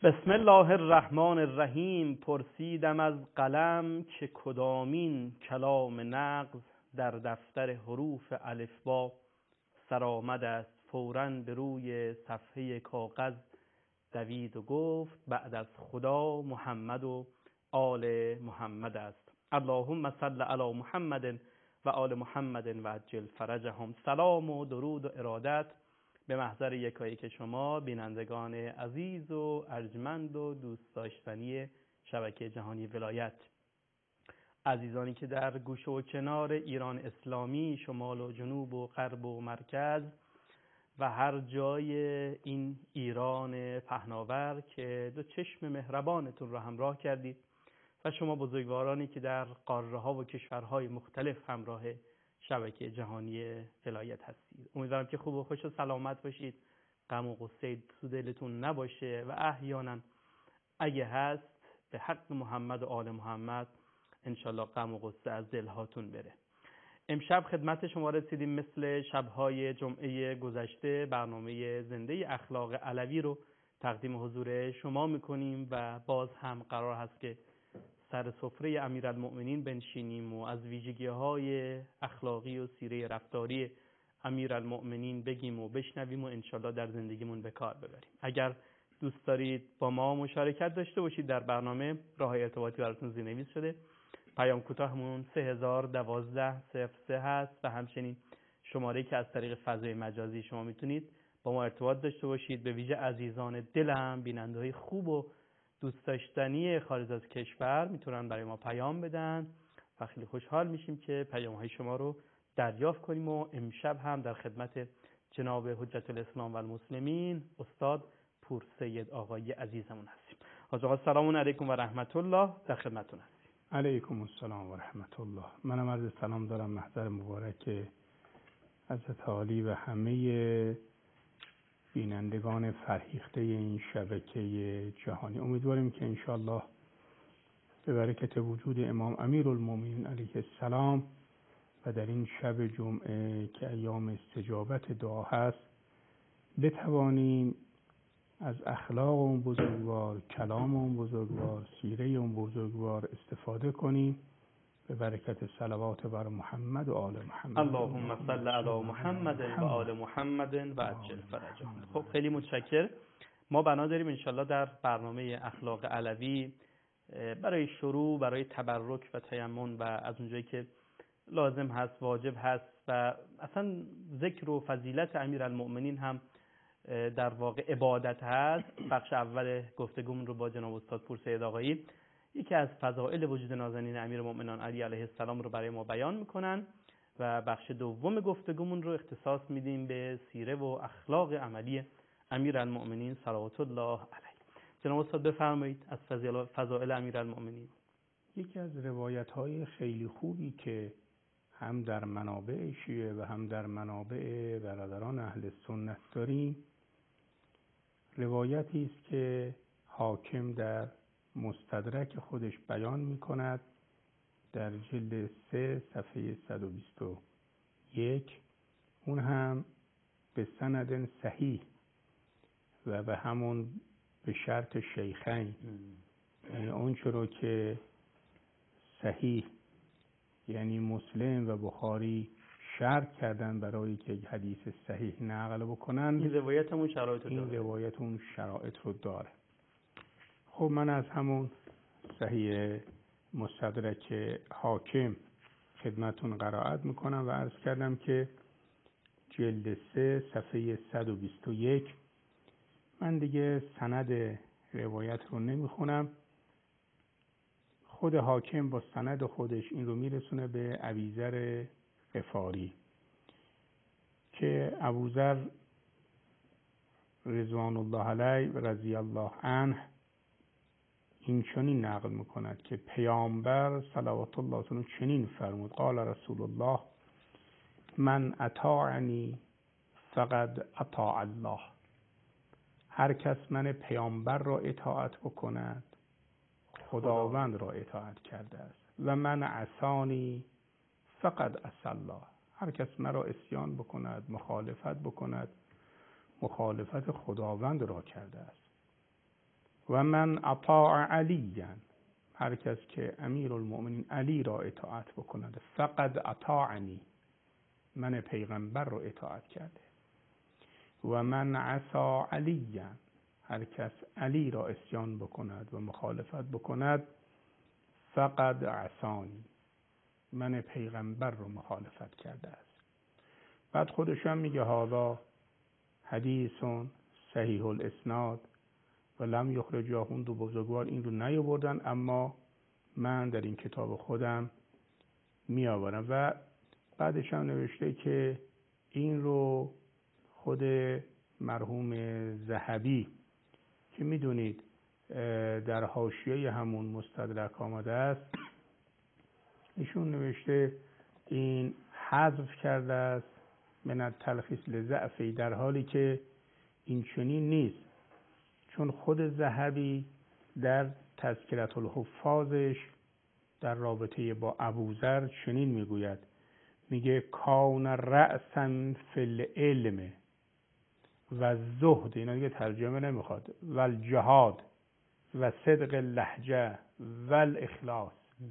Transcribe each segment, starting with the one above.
بسم الله الرحمن الرحیم. پرسیدم از قلم که کدامین کلام نغز در دفتر حروف الفبا سرآمد است. فوراً به روی صفحه کاغذ دوید و گفت بعد از خدا محمد و آل محمد است. اللهم صل علی محمد و آل محمد و عجل فرجهم. سلام و درود و ارادت به محضر یکایک شما بینندگان عزیز و ارجمند و دوست داشتنی شبکه جهانی ولایت، عزیزانی که در گوشه و کنار ایران اسلامی، شمال و جنوب و غرب و مرکز و هر جای این ایران پهناور که دو چشم مهربانتون را همراه کردید و شما بزرگوارانی که در قاره ها و کشورهای مختلف همراه شبکه جهانی ولایت هستید. امیدوارم که خوب و خوش و سلامت باشید، غم و غصه تو دلتون نباشه و احیانا اگه هست به حق محمد و آل محمد انشالله غم و غصه از دلهاتون بره. امشب خدمت شما رسیدیم مثل شبهای جمعه گذشته. برنامه زنده اخلاق علوی رو تقدیم حضور شما میکنیم و باز هم قرار هست که سر سفره امیرالمؤمنین بنشینیم و از ویژگی‌های اخلاقی و سیره رفتاری امیرالمؤمنین بگیم و بشنویم و انشالله در زندگیمون به کار ببریم. اگر دوست دارید با ما مشارکت داشته باشید در برنامه، راه ارتباطی براتون زیرنویس شده. پیام کوتاهمون 3012 هست و همچنین شماره‌ای که از طریق فضای مجازی شما میتونید با ما ارتباط داشته باشید. به ویژه عزیزان دلم، بیننده‌های خوب و دوست داشتنی خارج از کشور میتونن برای ما پیام بدن و خیلی خوشحال میشیم که پیام‌های شما رو دریافت کنیم. و امشب هم در خدمت جناب حجت الاسلام و المسلمین استاد پورسید آقای عزیزمون هستیم. حاج آقا سلام علیکم و رحمت الله، در خدمتتون هستیم. علیکم السلام و رحمت الله. منم عرض سلام دارم محضر مبارک حضرت عالی و همه بینندگان فرهیخته این شبکه جهانی. امیدواریم که انشاءالله به برکت وجود امام امیرالمومنین علیه السلام و در این شب جمعه که ایام استجابت دعا هست بتوانیم از اخلاق اون بزرگوار، کلام اون بزرگوار، سیره اون بزرگوار استفاده کنیم به برکت صلوات بر محمد و آل محمد. اللهم صل علی محمد و آل محمد و عجل فرجهم. خب خیلی متشکر. ما بنا داریم انشالله در برنامه اخلاق علوی برای شروع، برای تبرک و تیمم و از اونجایی که لازم هست، واجب هست و اصلا ذکر و فضیلت امیرالمؤمنین هم در واقع عبادت هست، بخش اول گفتگومون رو با جناب استاد پورسید آقایی یکی از فضائل وجود نازنین امیرالمؤمنین علی علیه السلام رو برای ما بیان میکنن و بخش دوم گفتگومون رو اختصاص میدیم به سیره و اخلاق عملی امیرالمؤمنین صلوات الله علیه. جناب استاد بفرمایید از فضائل امیرالمؤمنین. یکی از روایت‌های خیلی خوبی که هم در منابع شیعه و هم در منابع برادران اهل سنت داریم، روایتی است که حاکم در مستدرک خودش بیان می‌کند در جلد 3 صفحه 121، اون هم به سند صحیح و به همون به شرط شیخین، یعنی اون چرا که صحیح یعنی مسلم و بخاری شرط کردن برای که یک حدیث صحیح نقل بکنن، این روایت همون شرایط رو داره. این روایت اون شرایط رو داره. خب من از همون صحیح مستدرک حاکم خدمتون قرائت میکنم و عرض کردم که جلد 3 صفحه 121. من دیگه سند روایت رو نمیخونم، خود حاکم با سند خودش این رو میرسونه به ابوذر غفاری که ابوذر رضوان الله علیه و رضی الله عنه این چنین نقل میکند که پیامبر صلوات الله علیه چنین فرمود: قال رسول الله من اطاعنی فقد اطاع الله. هر کس من پیامبر را اطاعت بکند خداوند را اطاعت کرده است. و من عصانی فقد عصی الله. هر کس مرا عصیان بکند، مخالفت بکند، مخالفت خداوند را کرده است. و من اطاع علیا، هر کس که امیرالمؤمنین علی را اطاعت بکند، فقد اطاعنی، من پیغمبر را اطاعت کرده. و من عصا علیا، هر کس علی را عصیان بکند و مخالفت بکند، فقد عصانی، من پیغمبر را مخالفت کرده است. بعد خودش هم میگه هذا حدیث صحیح الاسناد و لم یخرجاه، اون دو بزرگوار این رو نیاوردن، اما من در این کتاب خودم میآورم. و بعدش هم نوشته که این رو خود مرحوم ذهبی که میدونید در حاشیه همون مستدرک آمده است، ایشون نوشته این حذف کرده است من التلخیص لضعفی، در حالی که این چنین نیست، چون خود ذهبی در تذکرة الحفاظش در رابطه با ابوذر چنین میگوید، میگه کان رأسا فی العلم و زهد، اینا دیگه ترجمه نمیخواد، و الجهاد و صدق اللهجه و الاخلاص.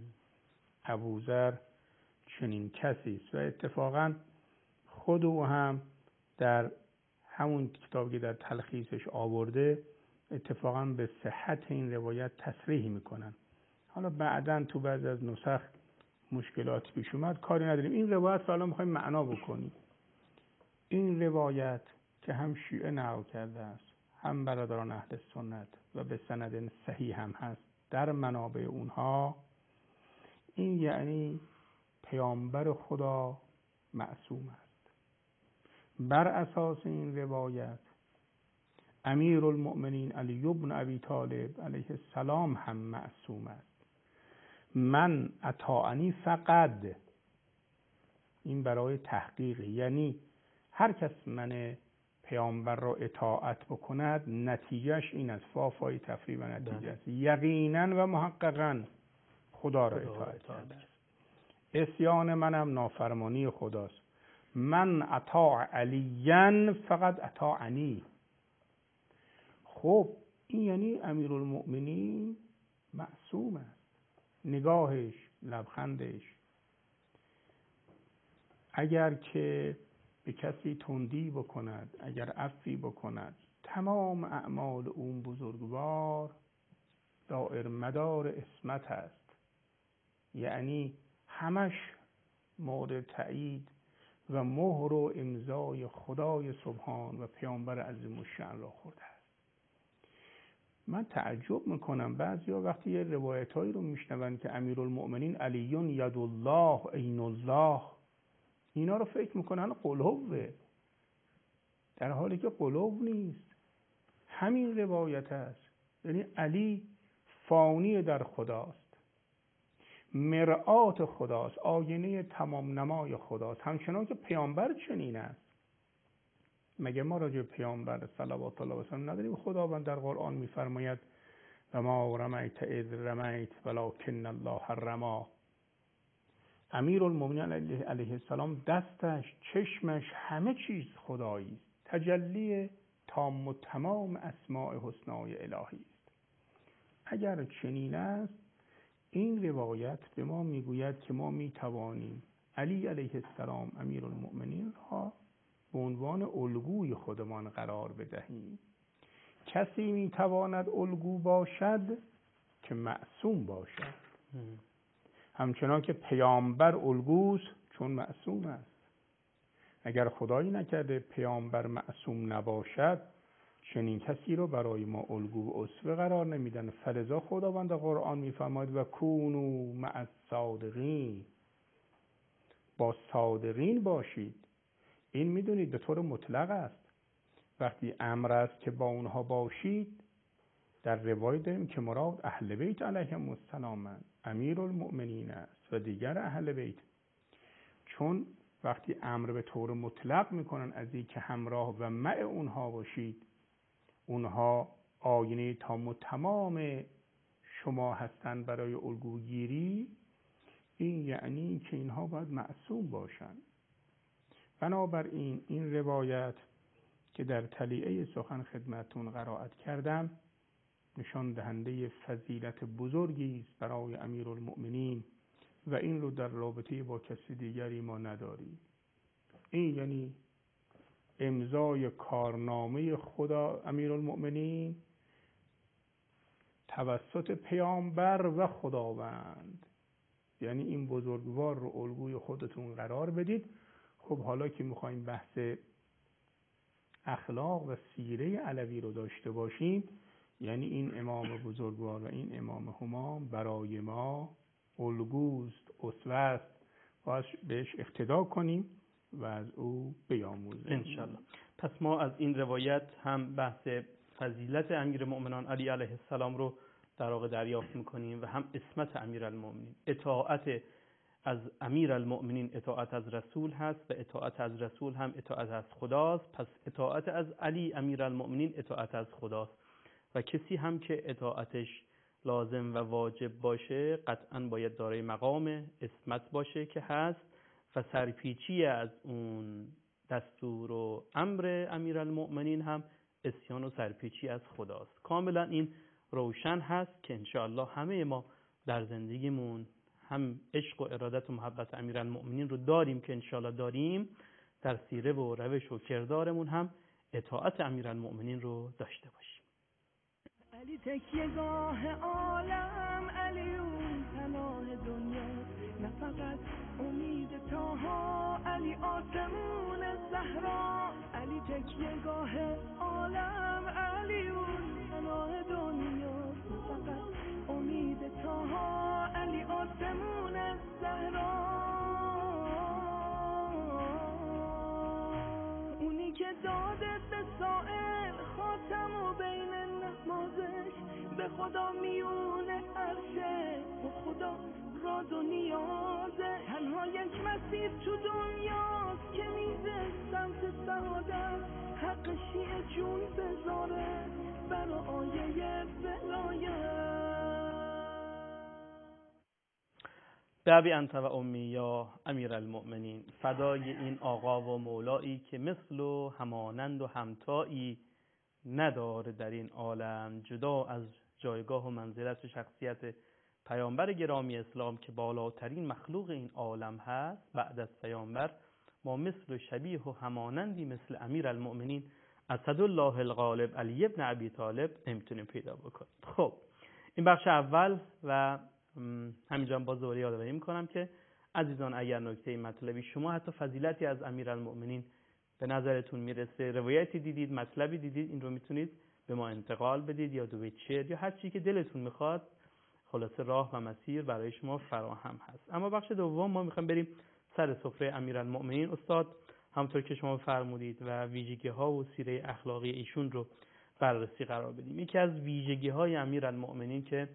ابوذر چنین کسی است و اتفاقا خود او هم در همون کتابی که در تلخیصش آورده اتفاقا به صحت این روایت تصریح میکنن. حالا بعداً تو بعضی از نسخ مشکلات پیش اومد، کاری نداریم. این روایت رو الان میخوایم معنا بکنیم. این روایت که هم شیعه نقل کرده است، هم برادران اهل سنت و به سند صحیح هم هست در منابع اونها، این یعنی پیامبر خدا معصوم است. بر اساس این روایت امیرالمؤمنین علی بن ابی طالب علیه السلام هم معصوم است. من اطاعنی فقط، این برای تحقیق، یعنی هر کس من پیامبر را اطاعت بکند نتیجهش این است، فای تفریع و نتیجه است، یقینا و محققا خدا را اطاعت کرده است. عصیان منم نافرمانی خداست. من اطاع علیا فقط اطاعنی. خب این یعنی امیرالمؤمنین معصوم است. نگاهش، لبخندش، اگر که به کسی تندی بکند، اگر عفوی بکند، تمام اعمال اون بزرگوار دائر مدار عصمت است، یعنی همش مورد تأیید و مهر و امضای خدای سبحان و پیامبر عظیم الشأن را خورده است. من تعجب میکنم بعضیا وقتی یه روایتایی رو میشنون که امیرالمؤمنین علی ید الله عین الله، اینا رو فکر میکنن قلوبه، در حالی که قلوب نیست. همین روایت است، یعنی علی فانی در خداست، مرآت خداست، آینه تمام نمای خداست، همچنان که پیامبر چنین است. مگه ما راجع پیامبر صلوات الله و سلام نداریم؟ خداوند در قرآن میفرماید و ما رمیت اذ رمیت ولکن الله رمی. امیرالمؤمنین علیه السلام دستش، چشمش، همه چیز خدایی است، تجلی تام و تمام اسماء حسنای الهی است. اگر چنین است، این روایت به ما میگوید که ما میتوانیم علی علیه السلام امیرالمؤمنین را به عنوان الگوی خودمان قرار بدهیم. کسی میتواند الگو باشد که معصوم باشد، همچنان که پیامبر الگوست چون معصوم است. اگر خدایی نکرده پیامبر معصوم نباشد، چنین کسی رو برای ما الگو و اسوه قرار نمیدن. فلذا خداوند قرآن میفرماید و کونوا مع الصادقین، با صادقین باشید. این میدونید به طور مطلق است. وقتی امر است که با اونها باشید، در روایت داریم که مراد اهل بیت علیهم السلام، امیرالمؤمنین است و دیگر اهل بیت. چون وقتی امر به طور مطلق میکنن از این که همراه و مع اونها باشید، اونها آینه تام و تمام شما هستند برای الگوگیری، این یعنی که اینها باید معصوم باشند. بنابراین این روایت که در تلیعه سخن خدمتون قرائت کردم نشان دهنده فضیلت بزرگی است برای امیرالمؤمنین و این رو در رابطه با کسی دیگری ما نداریم. این یعنی امضای کارنامه خدا امیرالمؤمنین توسط پیامبر و خداوند. یعنی این بزرگوار رو الگوی خودتون قرار بدید. خب حالا که میخوایم بحث اخلاق و سیره علوی رو داشته باشیم، یعنی این امام بزرگوار و این امام همام برای ما الگوست، اسوه است، باید بهش اقتدا کنیم و از او بیاموزیم انشالله. پس ما از این روایت هم بحث فضیلت امیرالمؤمنان علی علیه السلام رو در واقع دریافت میکنیم و هم اسمت امیرالمؤمنین. اطاعت از امیرالمؤمنین اطاعت از رسول هست و اطاعت از رسول هم اطاعت از خداست. پس اطاعت از علی امیرالمؤمنین اطاعت از خداست و کسی هم که اطاعتش لازم و واجب باشه قطعا باید دارای مقام اسمت باشه که هست و سرپیچی از اون دستور و امر امیرالمؤمنین هم عصیان و سرپیچی از خداست. کاملا این روشن هست که انشاءالله همه ما در زندگیمون هم عشق و ارادت و محبت امیرالمؤمنین رو داریم که انشاءالله داریم، در سیره و روش و کردارمون هم اطاعت امیرالمؤمنین رو داشته باشیم. علی تکیه‌گاه عالم، علی اون پناه دنیا، نه فقط امید تاها، علی آسمون زهرا. علی تکیه‌گاه عالم، علی اون پناه دنیا، نه فقط امید تاها، علی آسمون زهرا. اونی که داده به سائل خاتم و بین نمازش، به خدا میونه عرشه و خدا راز و نیازه. تنها یک مسیر تو دنیاست که میزه سمت سعادت، حق شیعه جون بذاره برا آیه ولایت. بابی انت و امی یا امیرالمؤمنین، فدای این آقا و مولایی که مثل و همانند و همتایی نداره در این عالم، جدا از جایگاه و منزلت و شخصیت پیامبر گرامی اسلام که بالاترین مخلوق این عالم هست. بعد از پیامبر ما مثل و شبیه و همانندی مثل امیرالمؤمنین اسدالله الغالب علی ابن ابی طالب نمیتونیم پیدا بکنیم. خب این بخش اول و همینجا باز دوباره یادآوری میکنم که عزیزان اگر نکته مطلبی شما حتی فضیلتی از امیرالمؤمنین به نظرتون میرسه، روایتی دیدید، مطلبی دیدید، این رو میتونید به ما انتقال بدید یا دو بیت شعر یا هر چی که دلتون میخواد. خلاصه راه و مسیر برای شما فراهم هست. اما بخش دوم ما میخوایم بریم سر سفره امیرالمؤمنین. استاد همونطور که شما فرمودید و ویژگی ها و سیره اخلاقی ایشون رو بررسی قرار بدیم. یکی از ویژگی های امیرالمؤمنین که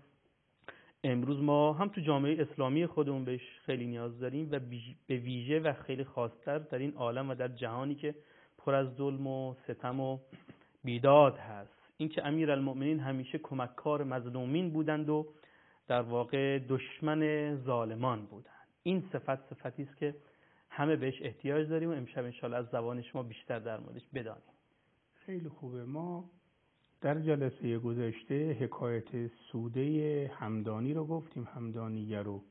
امروز ما هم تو جامعه اسلامی خودمون بهش خیلی نیاز داریم و به ویژه و خیلی خاص‌تر در این عالم و در جهانی که پر از ظلم و ستم و بیداد هست، این که امیرالمؤمنین همیشه کمککار مظلومین بودند و در واقع دشمن ظالمان بودند. این صفتی است که همه بهش احتیاج داریم و امشب انشاءالله از زبان شما بیشتر در موردش بدانیم. خیلی خوبه. ما در جلسه گذشته حکایت سوده همدانی رو گفتیم، همدانیه رو،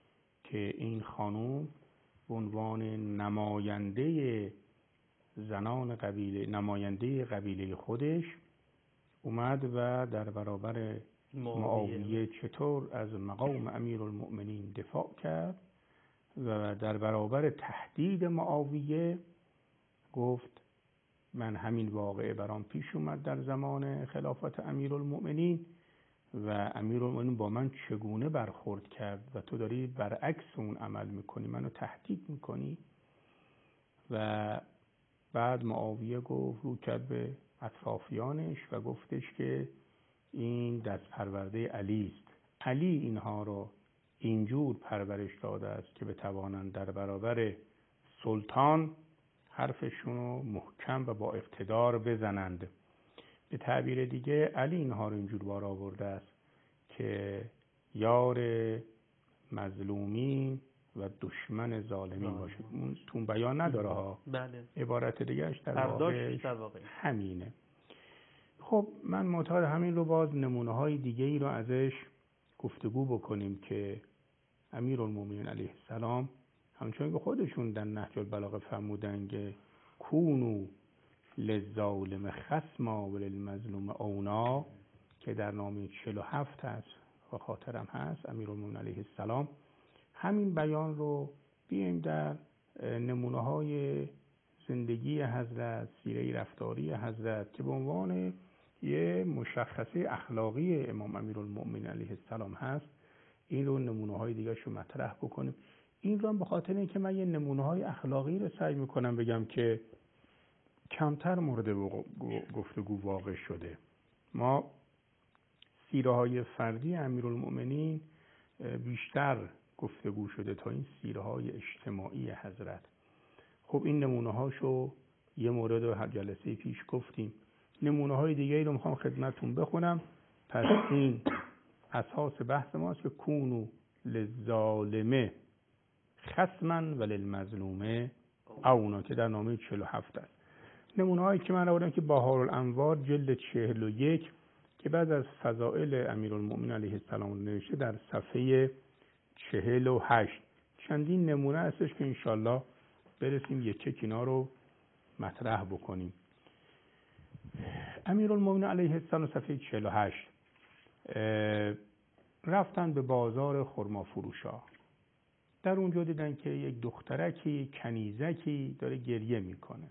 که این خانوم به عنوان نماینده زنان قبیله، نماینده قبیله خودش اومد و در برابر معاویه چطور از مقام امیرالمؤمنین دفاع کرد و در برابر تهدید معاویه گفت من همین واقعه برام پیش اومد در زمان خلافت امیرالمؤمنین و امیرالمؤمنین با من چگونه برخورد کرد و تو داری برعکس اون عمل میکنی، منو تهدید میکنی. و بعد معاویه گفت، رو کرد به اطرافیانش و گفتش که این دست پرورده علی است. علی اینها رو اینجور پرورش داده است که بتوانند در برابر سلطان حرفشون رو محکم و با اقتدار بزنند. به تعبیر دیگه علی اینها رو اینجور بار آورده است که یار مظلومین و دشمن ظالمین باشه. اون تون بیان نداره ها. بله. عبارت دیگهش در واقع همینه. خب من معتقد همین رو باز نمونه های دیگه ای رو ازش گفتگو بکنیم که امیرالمومنین علیه السلام همچون که خودشون در نهج البلاغه فرمودن که کونو للظالم خصما وللمظلوم اونا، که در نامه 47 هست و خاطرم هست امیرالمومنین علیه السلام همین بیان رو بیایم در نمونه های زندگی حضرت، سیره رفتاری حضرت که به عنوان یه مشخصه اخلاقی امام امیرالمومنین علیه السلام هست، این رو نمونه های دیگه شو مطرح بکنیم. این رو هم به خاطر اینکه من یه نمونه های اخلاقی رو سعی میکنم بگم که کمتر مورد گفتگو واقع شده. ما سیره های فردی امیرالمومنین بیشتر گفتگو شده تا این سیره های اجتماعی حضرت. خب این نمونه هاشو یه مورد رو هر جلسه پیش گفتیم. نمونه های دیگه رو میخوام خدمتتون بخونم. پس این اساس بحث ماست که کونو للظالمه خصما وللمظلومه اونا، که در نامه 47 است. نمونه هایی که من آوردم که بهارالانوار جلد 41 که بعد از فضائل امیرالمومنین علیه السلام نوشته در صفحه 48 چندین نمونه هستش که انشالله برسیم یک اینا رو مطرح بکنیم. امیرالمومنین علیه السلام صفحه 48 رفتن به بازار خرما فروشا. در اونجا دیدن که یک دخترکی کنیزکی داره گریه میکنه.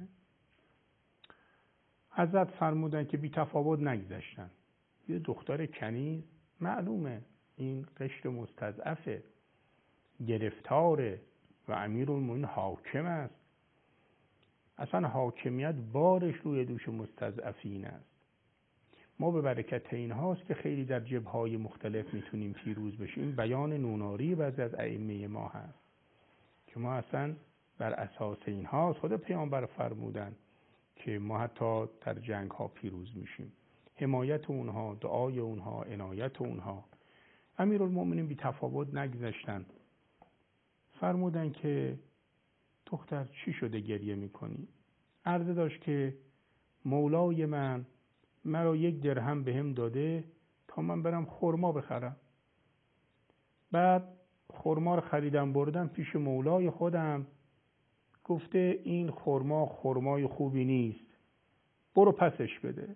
حضرت فرمودن که بی تفاوت نگذشتن. یه دختر کنیز معلومه این قشر مستضعفه، گرفتاره و امیرالمومنین حاکم است. اصلا حاکمیت بارش روی دوش مستضعفین است. ما به برکت این هاست که خیلی در جبههای مختلف میتونیم پیروز بشیم. این بیان نوناری بعضی از ائمه ما هست که ما اصلا بر اساس این هاست خود پیامبر فرمودن که ما حتی در جنگ ها پیروز میشیم. حمایت اونها، دعای اونها، عنایت اونها. امیرالمومنین بی تفاوت نگذشتن. فرمودن که دختر چی شده گریه میکنی؟ عرضه داشت که مولای من مرا 1 درهم بهم داده تا من برم خرما بخرم. بعد خرما رو خریدم بردم پیش مولای خودم، گفته این خرمای خوبی نیست، برو پسش بده.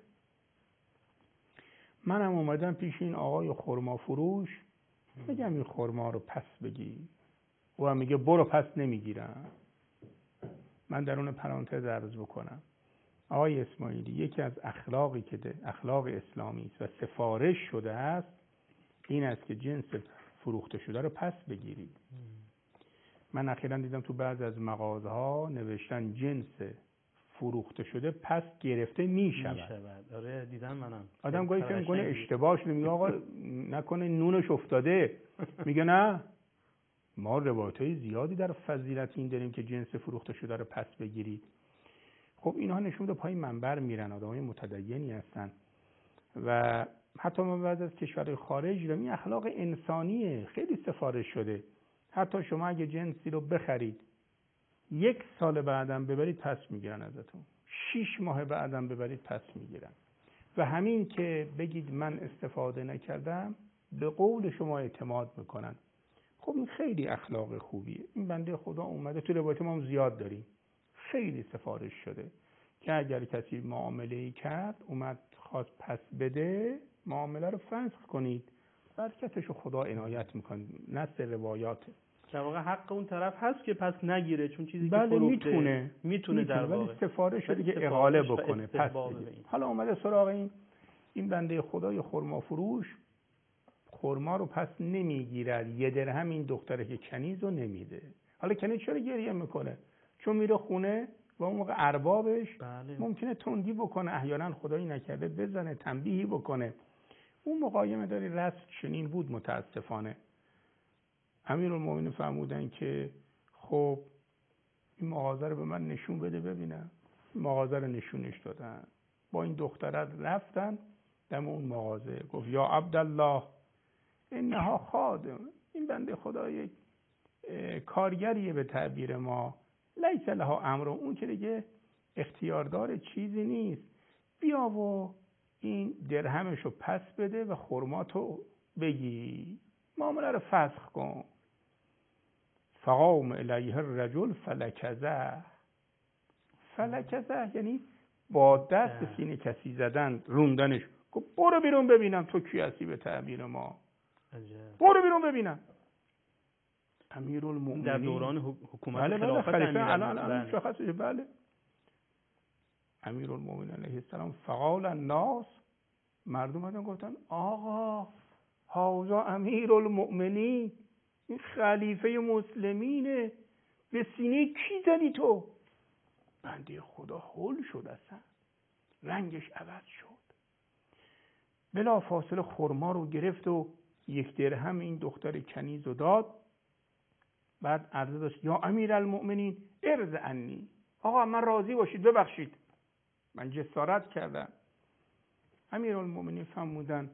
منم اومدم پیش این آقای خرما فروش، میگم این خرما رو پس بگیر. او هم میگه برو پس نمیگیرم. من در اون پرانتز عرض بکنم آقای اسماعیلی، یکی از اخلاقی که اخلاق اسلامی است و سفارش شده است این است که جنس فروخته شده رو پس بگیرید. من اخیراً دیدم تو بعض از مغازه ها نوشتن جنس فروخته شده پس گرفته میشود. آره دیدم منم. آدم گاهی فکر میکنه اشتباه شده، میگه آقا نکنه نونش افتاده. میگه نه، ما روایت‌های زیادی در فضیلت این داریم که جنس فروخته شده رو پس بگیرید. خب اینها نشون میده پای منبر میرن، آدمای متدینی هستن و حتی ما بعد از کشور خارج رو این اخلاق انسانیه خیلی سفارش شده. حتی شما اگه جنسی رو بخرید 1 سال بعدم ببرید پس میگیرن ازتون، 6 ماه بعدم ببرید پس میگیرن. و همین که بگید من استفاده نکردم به قول شما اعتماد میکنن. خب این خیلی اخلاق خوبیه. این بنده خدا اومده تو روایت ما هم زیاد داریم، خیلی سفارش شده که اگر کسی معامله‌ای کرد اومد خواست پس بده، معامله رو فسخ کنید، برکتشو خدا عنایت میکنه. نص روایات در واقع حق اون طرف هست که پس نگیره، چون چیزی که فروخته میتونه در واقع ولی سفارش شده که اقاله بکنه، پس بده. حالا اومده سراغ این بنده خدای خرما فروش، خرما رو پس نمیگیرد، 1 درهم این دختره که کنیز رو نمیده. حالا کنیز چرا گریه میکنه؟ چون میره خونه و اون موقع اربابش ممکنه تندی بکنه، احیانا خدایی نکرده بزنه، تنبیهی بکنه. اون مقایمه داری رسم چنین بود متاسفانه. امیرالمومنین فرمودن که خب این مغازه رو به من نشون بده ببینم. مغازه رو نشونش دادن. با این دختره رفتن دم اون مغازه، گفت یا عبدالله اینها خادم، این بنده خدا یک کارگریه به تعبیر ما، لیس لها امر، اون که دیگه اختیاردار چیزی نیست، بیا و این درهمشو پس بده و خرماتو بگی، معامله رو فسخ کن. فقام الیه الرجل فلکزه یعنی با دست به سینه کسی زدن، روندنش. گفت برو بیرون ببینم تو کی هستی به تعبیر ما. برو بیرون ببینم. امیرالمومنین در دوران حکومت بله خلافت خلیفه الان مشخصه. بله امیرالمومنین علیه السلام فقال الناس، مردم اومدن گفتن آقا هذا امیرالمومنین، این خلیفه مسلمینه، به سینه کی زدی تو؟ بنده خدا هول شد، اصلا رنگش عوض شد. بلا فاصله خرما رو گرفت و 1 درهم این دختر کنیز رو داد. بعد عرضه داشت یا امیرالمومنین ارض عنی، آقا من راضی باشید، ببخشید من جسارت کردم. امیرالمومنین فرمودن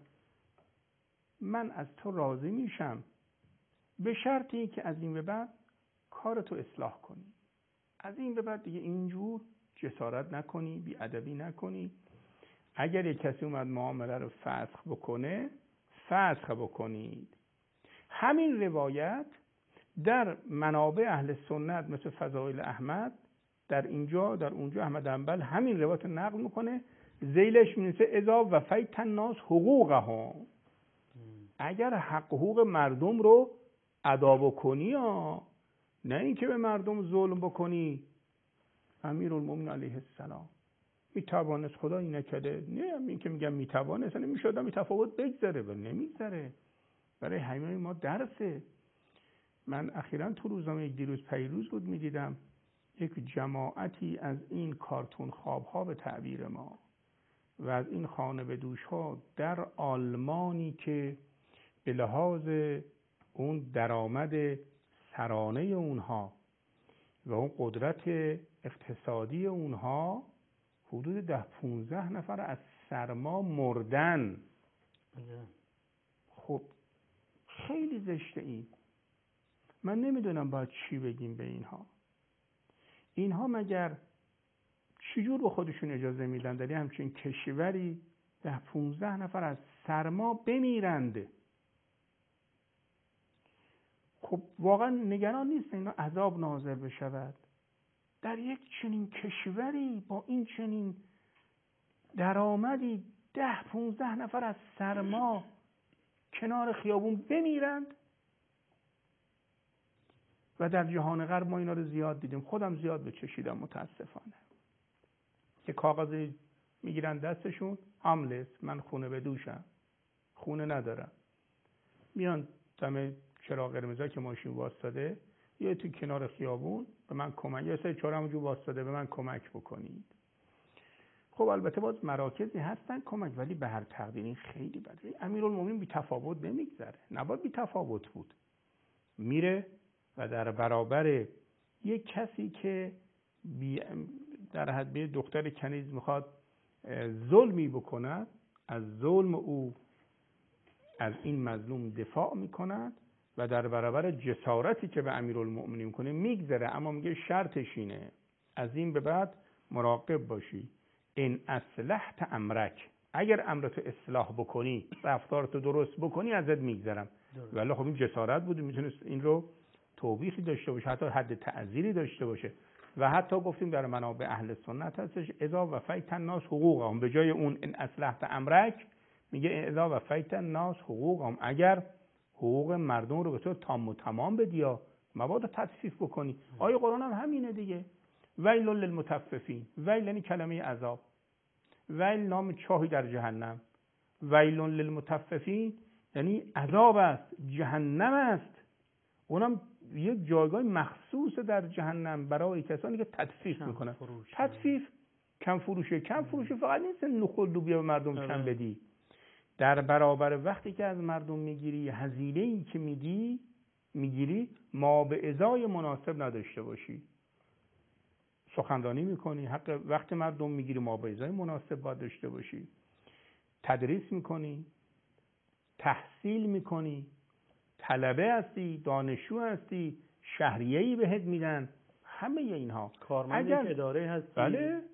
من از تو راضی میشم به شرطی که از این به بعد کارتو اصلاح کنی، از این به بعد دیگه اینجور جسارت نکنی، بیادبی نکنی. اگر یک کسی اومد معامله رو فسخ بکنه، فسخ بکنید. همین روایت در منابع اهل سنت مثل فضائل احمد در اینجا در اونجا احمد انبل همین روایت نقل میکنه، ذیلش می‌نویسه اذا وفیت الناس حقوقهم، اگر حقوق مردم رو ادا بکنی، نه اینکه به مردم ظلم بکنی. امیرالمومنین علیه السلام میتوانست، خدا این نکرده، نه این که میگم میتوانست، نمیشد می تفاوت بگذره و نمیگذره. برای همه ما درسه. من اخیراً تو روزنامه دیروز پیروز بود میدیدم یک جماعتی از این کارتون خواب‌ها به تعبیر ما و از این خانه به دوش‌ها در آلمانی که به لحاظ اون درآمد سرانه اونها و اون قدرت اقتصادی اونها حدود 10-15 نفر از سرما مردن. خب خیلی زشته این. من نمیدونم باید چی بگیم به اینها. اینها مگر چجور به خودشون اجازه میدن در همچین کشوری 10-15 نفر از سرما بمیرند؟ خب واقعا نگران نیست اینا عذاب نازل بشود در یک چنین کشوری با این چنین درآمدی 10-15 نفر از سرما کنار خیابون بمیرند؟ و در جهان غرب ما اینا رو زیاد دیدیم، خودم زیاد بچشیدم متاسفانه، که کاغذ میگیرن دستشون هاملس، من خونه به دوشم، خونه ندارم، میان دم چراغ قرمزا که ماشین واسطاده یا تو کنار خیابون به من کمک، یا سه چهار همونجور واسطاده به من کمک بکنید. خب البته باز مراکزی هستن کمک، ولی به هر تقدیر این خیلی بده. امیرالمومنین بی تفاوت نمیگذره، نباید بی تفاوت بود. میره و در برابر یک کسی که در حد به دختر کنیز میخواد ظلمی بکند، از ظلم او از این مظلوم دفاع میکند و در برابر جسارتی که به امیرالمومنین میکنه میگذره، اما میگه شرطش اینه از این به بعد مراقب باشی، ان اصلحت امرک، اگر امرتو اصلاح بکنی، رفتارتو درست بکنی، ازت میگذرم. ولی خب این جسارت بود، میتونست این رو توبیخی داشته باشه، حتی حد تعزیری داشته باشه. و حتی گفتیم در منابع اهل سنت هستش اذا وفیت الناس حقوقهم، به جای اون ان اصلحت امرک میگه اذا وفیت الناس حقوقهم، اگر حقوق مردم رو به طور تام و تمام بدی، مبادا تطفیف بکنی. آیه قرآن هم همینه دیگه، ویل للمطففین، ویل یعنی کلمه عذاب، ویل نام چاهی در جهنم، ویل للمطففین یعنی عذاب است، جهنم است، اونم یک جایگاه مخصوص در جهنم برای کسانی که تطفیف میکنن. تطفیف کم فروشه، کم فروشه فقط نیست نخل لوبیا به مردم کم بدی، در برابر وقتی که از مردم میگیری هزینه‌ای که میگیری ما به ازای مناسب نداشته باشی. سخنرانی میکنی، حق وقت مردم میگیری، ما به ازای مناسب باید داشته باشی. تدریس میکنی، تحصیل میکنی، طلبه هستی، دانشجو هستی، شهریه‌ای بهت میدن، همه اینها کارمند یک اداره هستی. بله،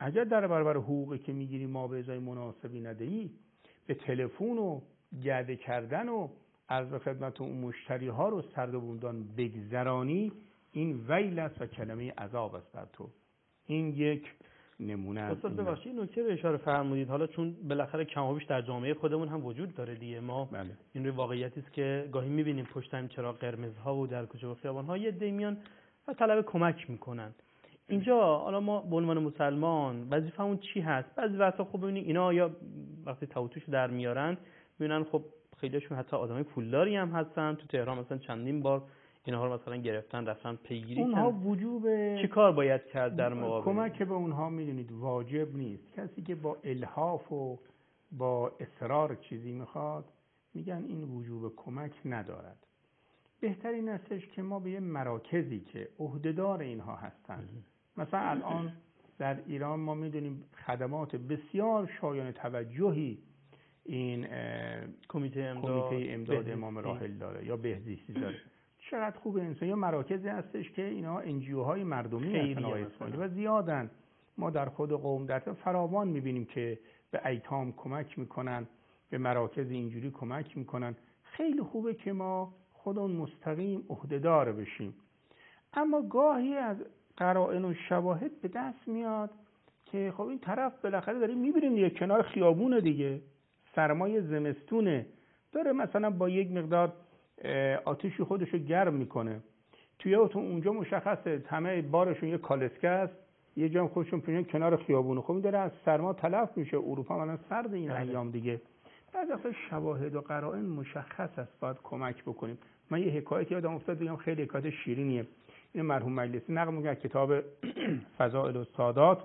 اگر در برابر حقوقی که میگیری ما به ازای مناسبی ندهی، به تلفن و گرده کردن و عرض به خدمت اون مشتری ها رو سرد و بوندان بگذرانی، این ویل است و کلمه عذاب است بر تو. این یک نمونه است. استاد ببخشید نکته به اشاره فرمودید، حالا چون بالاخره کم و بیش در جامعه خودمون هم وجود داره دیگه، ما بله. این روی واقعیتی است که گاهی می‌بینیم پشت هم چراغ قرمزها و در کوچه و خیابان‌ها یه عده‌ای میان و طلب کمک میکنن. اینجا حالا ما به عنوان مسلمان وظیفمون چی هست؟ بعضی وقتا خب ببینید اینا یا وقتی تاوتوشو در میارن میبینن خب خیلیشون حتی آدمای پولداری هم هستن، تو تهران مثلا چندین بار اینها رو مثلا گرفتن رفتن پیگیری اونها وجوب چی کار باید کرد در مقابل کمک به اونها میدونید واجب نیست. کسی که با الحاف و با اصرار چیزی میخواد میگن این وجوب کمک ندارد. بهترین استش که ما به یه مراکزی که عهدهدار اینها هستن، مثلا الان در ایران ما میدونیم خدمات بسیار شایان توجهی این کمیته امداد امام راحل داره یا بهزیستی داره. چقدر خوبه انسان. یا مراکزی هستش که اینا انجیوهای مردمی هستن و زیادن. ما در خود قم در فراوان میبینیم که به ایتام کمک میکنن، به مراکز اینجوری کمک میکنن. خیلی خوبه که ما خودمون مستقیم عهدهدار بشیم. اما گاهی از قرائن و شواهد به دست میاد که خب این طرف بالاخره داریم میبینیم دیگه کنار خیابونه دیگه، سرمای زمستونه، داره مثلا با یک مقدار آتیشی خودشو گرم میکنه توی اونجا مشخصه همه بارشون یه کالسکه است، یه جام خودشون پیشن کنار خیابونه. خب این داره از سرما تلف میشه. اروپا الان سرد این ایام دیگه. بعضی وقتا شواهد و قرائن مشخص است، باید کمک بکنیم. من یه حکایتی یادم افتاد بگم، خیلی حکایت شیرینیه. این مرحوم مجلسی نقل میگه کتاب فضائل السادات،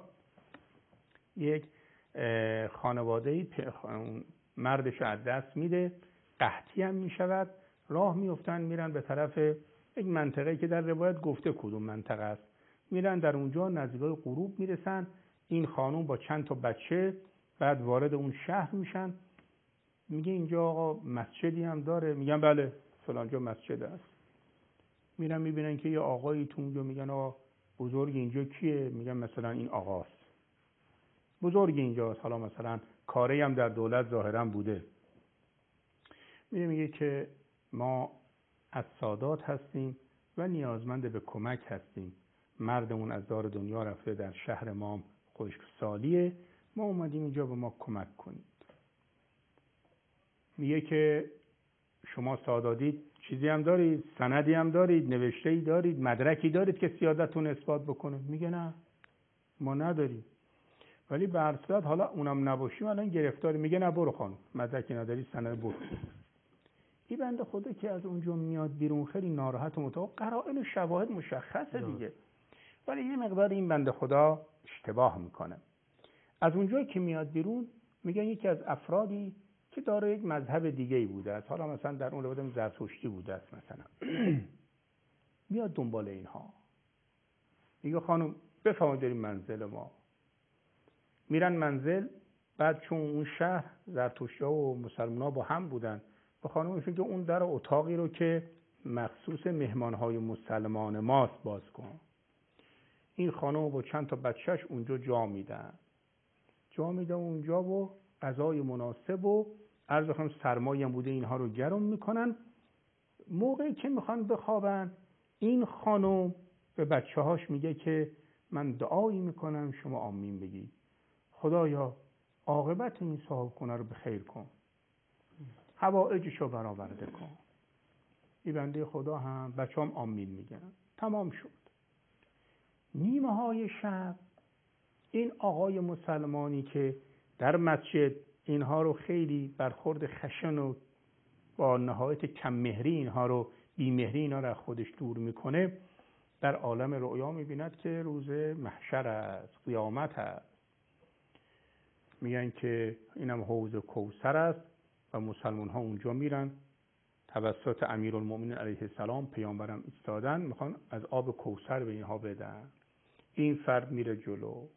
یک خانواده‌ای مردش از دست میده، قحطی هم میشود، راه میافتن میرن به طرف یک منطقه‌ای که در روایت گفته کدوم منطقه است. میرن در اونجا نزدیکای غروب میرسن. این خانم با چند تا بچه بعد وارد اون شهر میشن. میگه اینجا آقا مسجدی هم داره؟ میگن بله فلان جا مسجد است. میرن میبینن که یه آقایی تو اونجا. میگن آقا بزرگ اینجا کیه؟ میگن مثلا این آقاست، بزرگ اینجاست، حالا مثلا کاری هم در دولت ظاهرا بوده. میگه که ما از سادات هستیم و نیازمند به کمک هستیم. مردمون از دار دنیا رفته، در شهر ما خشکسالیه، ما اومدیم اینجا به ما کمک کنید. میگه که شما سادادید، چیزی هم دارید؟ سندی هم دارید؟ نوشته‌ای دارید؟ مدرکی دارید که سیادتون اثبات بکنه؟ میگه نه ما نداریم. ولی به هر صورت حالا اونم نباشیم الان گرفتاری. میگه نه برو خانم، مدرکی نداری سند برو. این بنده خدا که از اونجا میاد بیرون خیلی ناراحت و متعب، قرائن و شواهد مشخصه دیگه، ولی یه مقدار این بنده خدا اشتباه میکنه. از اونجایی که میاد بیرون میگن یکی از افرادی که داره یک مذهب دیگه‌ای بوده است، حالا مثلا در اون روایت زرتشتی بوده است مثلا، میاد دنبال اینها. میگه خانم بفرمایید بریم منزل ما. میرن منزل. بعد چون اون شهر زرتشتی‌ها و مسلمان‌ها با هم بودن، به خانمشون که اون در اتاقی رو که مخصوص مهمان‌های مسلمان ماست باز کن. این خانم با چند تا بچهش اونجا جا میدن اونجا و غذای مناسب و عرض کنم سرمایی هم بوده، اینها رو گرم میکنن. موقعی که میخوان بخوابن این خانم به بچه‌هاش میگه که من دعایی میکنم شما آمین بگید، خدایا عاقبت این صاحبخونه رو به خیر کن، حوائجشو برآورده کن. این بنده خدا هم بچه‌ام آمین میگن. تمام شد. نیمه های شب این آقای مسلمانی که در مسجد اینها رو خیلی برخورد خشن و با نهایت کم مهری اینها رو، بی مهری اینها رو از خودش دور میکنه، در عالم رؤیا میبیند که روز محشر است، قیامت است. میگن که اینم حوض کوثر است و مسلمان ها اونجا میرن، توسط امیرالمومنین علیه السلام پیامبرم ایستادن، میخوان از آب کوثر به اینها بدن. این فرد میره جلو،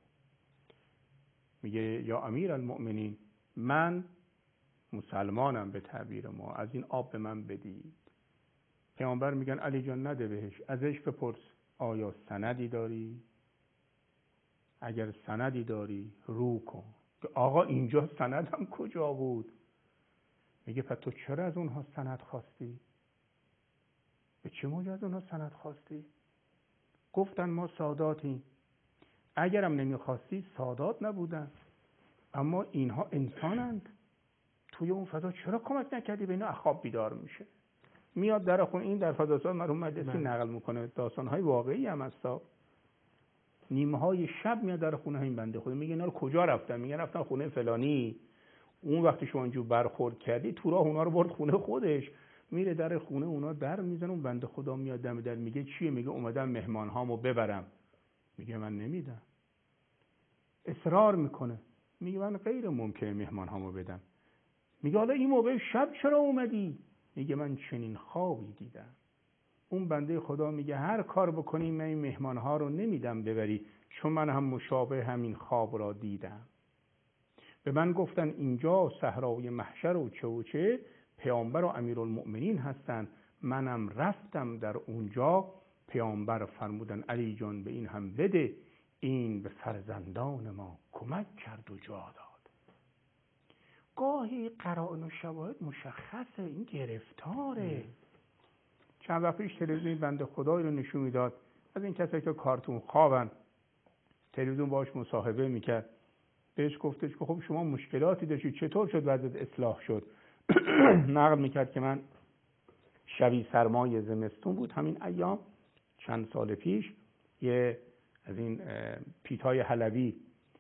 میگه یا امیرالمومنین من مسلمانم به تعبیر ما، از این آب به من بدید. پیامبر میگن علی جان نده بهش، ازش بپرس آیا سندی داری؟ اگر سندی داری رو کن. که آقا اینجا سندم کجا بود؟ میگه پس تو چرا از اونها سند خواستی؟ به چه موجب از اونها سند خواستی؟ گفتن ما ساداتیم. اگرم نمیخواستی سادات نبودن، اما اینها انسانند. توی اون فضا چرا کمک نکردی به اینا؟ اخواب بیدار میشه، میاد در خونه. این در فضاساز مرحوم مجلسی نقل میکنه، داستانهای واقعی هم هستا. نیمه های شب میاد در خونه این بنده خدا، میگه اینا رو کجا رفتن؟ میگه رفتن خونه فلانی. اون وقتی شما اینجور برخورد کردی تو راه اونا رو برد خونه خودش. میره در خونه اونا در میزنه، اون بنده خدا میاد دم در، میگه چیه؟ میگه اومدم مهمان هامو ببرم. میگه من نمیدم. اصرار میکنه، میگه من غیر ممکنه مهمان هامو بدم. میگه حالا این موقع شب چرا اومدی؟ میگه من چنین خوابی دیدم. اون بنده خدا میگه هر کار بکنی من این مهمان ها رو نمیدم ببری، چون من هم مشابه همین خواب را دیدم. به من گفتن اینجا صحرای محشر و چه و چه، پیامبر و امیرالمؤمنین هستن. منم رفتم در اونجا، پیامبر فرمودن علی جان به این هم بده، این به فرزندان ما کمک کرد و جا داد. گاهی قرائن و شواهد مشخصه، این گرفتاره. چند وقت پیش تلویزیون بنده خدایی رو نشون میداد، از این کسایی که کارتون خوابن، تلویزیون باهاش مصاحبه میکرد. بهش گفتش که خب شما مشکلاتی داشتید، چطور شد وضعیت اصلاح شد؟ نقل میکرد که من شبی سرمای زمستون بود همین ایام چند سال پیش، یه از این پیتای حلبی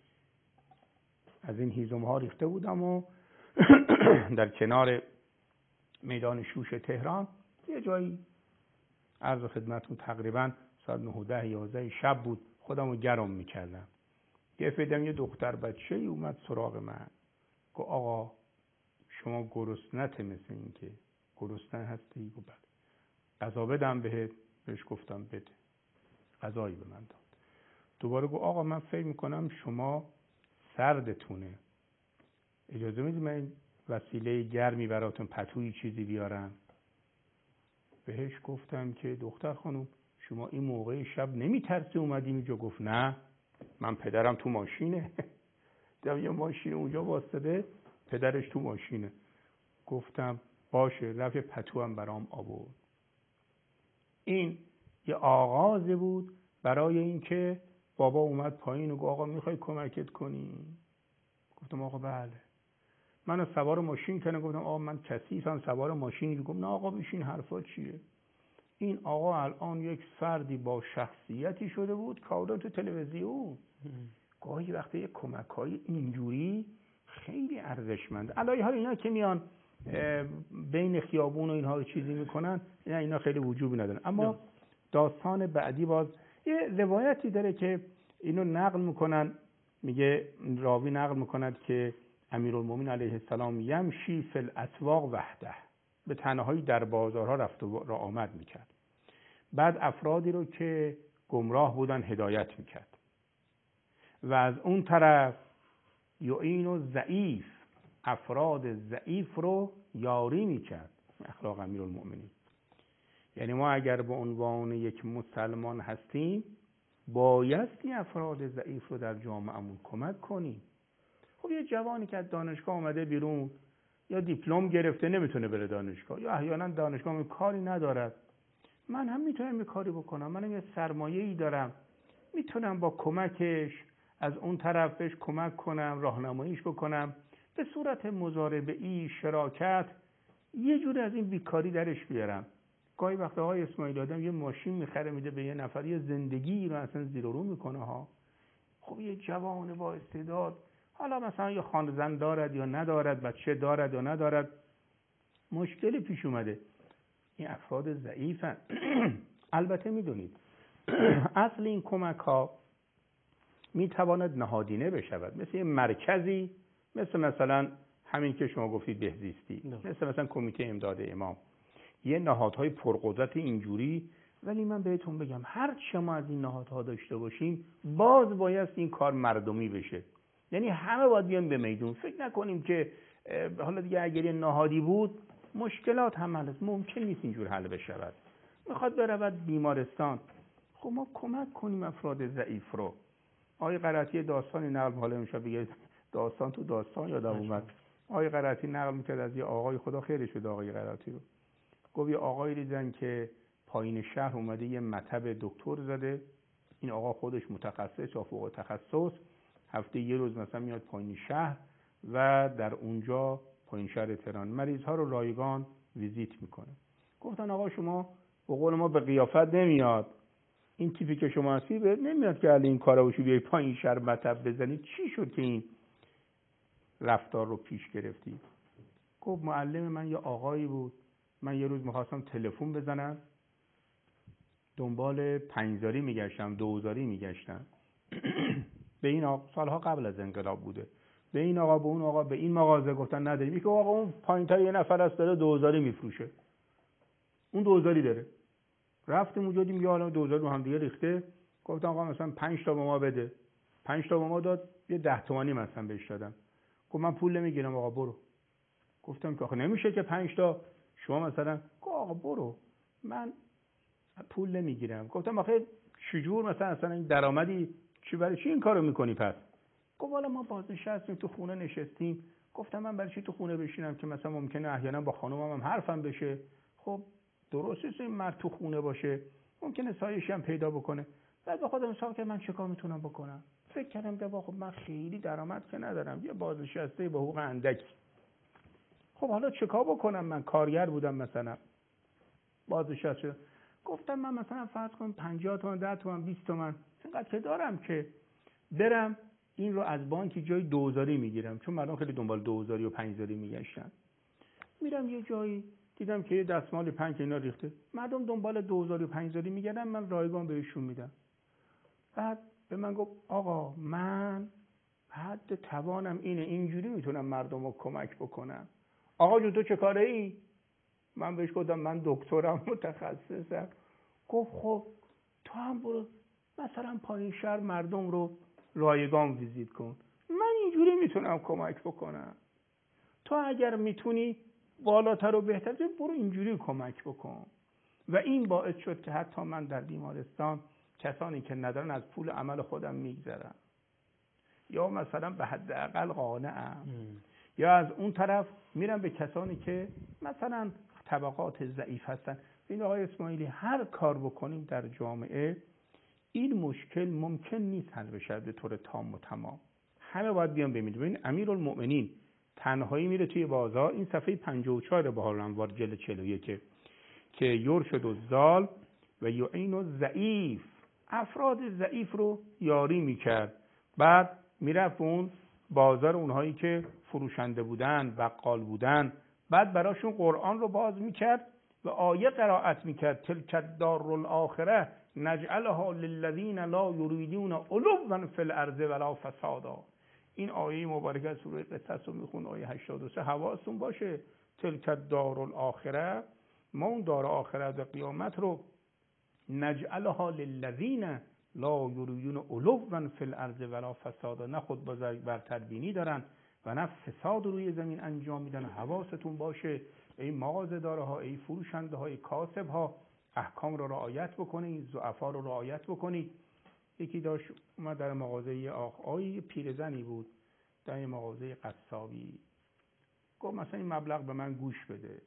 از این هیزم ها ریخته بودم و در کنار میدان شوش تهران یه جایی، عرض خدمتون تقریبا ساعت 9 10 11 شب بود، خودمو گرم میکردم. یه فیدم یه دختر بچه ای اومد سراغ من، گفت آقا شما گرسنته، مثل این که گرسنه هستی؟ گفت بله. غذا بدم بهت؟ بهش گفتم بده. غذایی به من داد. دوباره گفت آقا من فکر میکنم شما سردتونه، اجازه میدید من وسیله گرمی براتون، پتویی چیزی بیارم؟ بهش گفتم که دختر خانم شما این موقع شب نمیترسی اومدیم اینجا؟ گفت نه، من پدرم تو ماشینه. دیدم یه ماشین اونجا واسطه، پدرش تو ماشینه. گفتم باشه، رفت پتو هم برام آورد. این یه آغازی بود برای اینکه بابا اومد پایین و گفت آقا میخوای کمکت کنیم؟ گفتم آقا بله. منو سوار ماشین کردن، گفتم آقا من کثیفم سوار ماشین. گفت نه آقا بشین، حرفا چیه؟ این آقا الان یک فردی با شخصیتی شده بود، کارا تو تلویزیون. گاهی وقتی یک کمک‌های اینجوری خیلی ارزشمند. الهی ها اینا که میان بین خیابون و اینها رو چیزی میکنن، اینا خیلی وجوبی ندارن. اما داستان بعدی باز یه روایتی داره که اینو نقل میکنن، میگه راوی نقل میکند که امیرالمومنین علیه السلام یمشی فی الاسواق وحده، به تنهایی در بازارها رفت و را آمد میکرد. بعد افرادی رو که گمراه بودن هدایت میکرد و از اون طرف یعین و ضعیف، افراد ضعیف رو یاری میکرد. اخلاق امیرالمؤمنین. یعنی ما اگر به عنوان یک مسلمان هستیم بایستی افراد ضعیف رو در جامعهمون کمک کنیم. خب یه جوانی که از دانشگاه اومده بیرون یا دیپلم گرفته نمیتونه بره دانشگاه، یا احیانا دانشگاه کاری ندارد، من هم میتونم یه کاری بکنم، منم یه سرمایه‌ای دارم، میتونم با کمکش از اون طرفش کمک کنم، راهنماییش بکنم، به صورت مضاربه‌ای، شراکت، یه جوری از این بیکاری درش بیارم. گاهی وقتا های اسماعیل آدم یه ماشین میخره میده به یه نفر، یه زندگی رو اصلا زیر و رو میکنه ها. خب یه جوان با استعداد، حالا مثلا یه خانزن دارد یا ندارد، بچه دارد یا ندارد، مشکلی پیش اومده، این افراد ضعیفن. البته میدونید اصل این کمک ها میتواند نهادینه بشود، مثل یه مرکزی، مثلا همین که شما گفتید بهزیستی، مثلا کمیته امداد امام، یه نهادهای پرقدرت اینجوری. ولی من بهتون بگم هر چه ما از این نهادها داشته باشیم باز باید این کار مردمی بشه. یعنی همه باید بیان به میدون. فکر نکنیم که حالا دیگه اگر یه نهادی بود مشکلات هم حل است، ممکن نیست اینجور حل بشود. میخواد برود بیمارستان، خب ما کمک کنیم افراد ضعیف رو. آقای قرائتی داستانی نقل، حالا میشه بگه داستان تو داستان یادم اومد. آقای قرائتی نقل میکرد از یه آقای، خدا خیرش بده آقای قرائتی رو، گفت یه آقایی دیدن که پایین شهر اومده یه مطب دکتر زده. این آقا خودش متخصص یا فوق تخصص، هفته یه روز مثلا میاد پایین شهر و در اونجا پایین شهر تهران مریض ها رو رایگان ویزیت میکنه. گفتن آقا شما به قول ما به قیافت نمیاد، این تیپی که شما هستی نمیاد که علی این کارا باشی بیای پایین شهر مطب بزنی، چی شد که این رفتار رو پیش گرفتی؟ گفت معلم من یه آقایی بود، من یه روز میخواستم تلفن بزنم، دنبال 5000 میگشتم، 2000 میگشتم. به این آقا، سالها قبل از انقلاب بوده، به این آقا، به اون آقا، به این مغازه گفتن نداریم. میگه آقا اون پایین‌تر یه نفر هست داره 2000 میفروشه، اون 2000 داره. رفتیم اونجا دیدیم یه عالمه 2000 رو هم دیگه ریخته. گفتم آقا مثلا 5 تا به ما بده. 5 تا به ما داد، یه 10 تومانی مثلا بهش دادم. گفت من پول نمیگیرم آقا برو. گفتم که آخه نمیشه که 5 تا شما مثلا. گفت آقا برو من پول نمیگیرم. گفتم آخه چجور مثلا این درآمدی چی، برای چی این کارو میکنی پس؟ گفت والا ما بازنشستیم تو خونه نشستیم. گفتم من برای چی تو خونه بشینم که مثلا ممکنه احیانا با خانومم هم حرفم بشه. خب درست نیست این مرد تو خونه باشه، ممکنه سایه‌ش هم پیدا بکنه. بعد به خودم حساب کردم من چه کار میتونم بکنم. فکر کردم که خب من خیلی درآمد که ندارم، یه بازنشسته با حقوق اندکی. خب حالا چه کار بکنم، من کارگر بودم مثلا بازنشسته. گفتم من مثلا فرض کنم 50 تومن، 10 تومن، 20 تومن اینقدر که دارم که برم این رو از بانک جای 2000 میگیرم، چون مردم خیلی دنبال 2000 و 5000 میگشتن. میرم یه جایی دیدم که یه دستمال 5 اینا ریخته، مردم دنبال 2000 و 5000 میگردن، من رایگان بهشون میدم. بعد به من گفت آقا من حد توانم اینه، اینجوری میتونم مردم رو کمک بکنم. آقا جو تو چه کاره ای؟ من بهش گفتم من دکترم، متخصصم. گفت خب تو هم برو مثلا پایین شهر مردم رو رایگان ویزیت کن، من اینجوری میتونم کمک بکنم. تو اگر میتونی بالاتر و بهتر برو اینجوری کمک بکن. و این باعث شد که حتی من در بیمارستان کسانی که ندارن از پول عمل خودم میگذرم، یا مثلا به حداقل قانعم. یا از اون طرف میرم به کسانی که مثلا طبقات ضعیف هستن. این آقای اسماعیلی هر کار بکنیم در جامعه این مشکل ممکن نیست حل بشه به طور تام و تمام. همه باید بیان ببینید. ببین امیرالمؤمنین تنهایی میره توی بازار، این صفحه 54 بهار انوار جلد 41 که یرشد الضال و یعین الضعیف، افراد ضعیف رو یاری میکرد. بعد میرفت اون بازار اونهایی که فروشنده بودن، بقال بودن، بعد براشون قرآن رو باز میکرد و آیه قرائت میکرد تلک الدار الاخره نجعلها للذین لا یریدون علوا فی الارض ولا فسادا. این آیه مبارکه از سوره قصص رو میخون، آیه 83. حواستون باشه تلک الدار الاخره، ما اون دار آخرت و قیامت رو نجعلها للذین لا یریدون علوا فی الارض ولا فسادا، نه خود برتر بینی دارن و نه فساد روی زمین انجام میدن. حواستون باشه ای مغازه‌دارها ها، ای فروشنده ها، ای کاسب ها، احکام رو رعایت بکنید، ضعفا رو رعایت بکنید. یکی داشت اومد در مغازه آقای پیرزنی بود در مغازه قصابی، گفت مثلا این مبلغ به من گوش بده.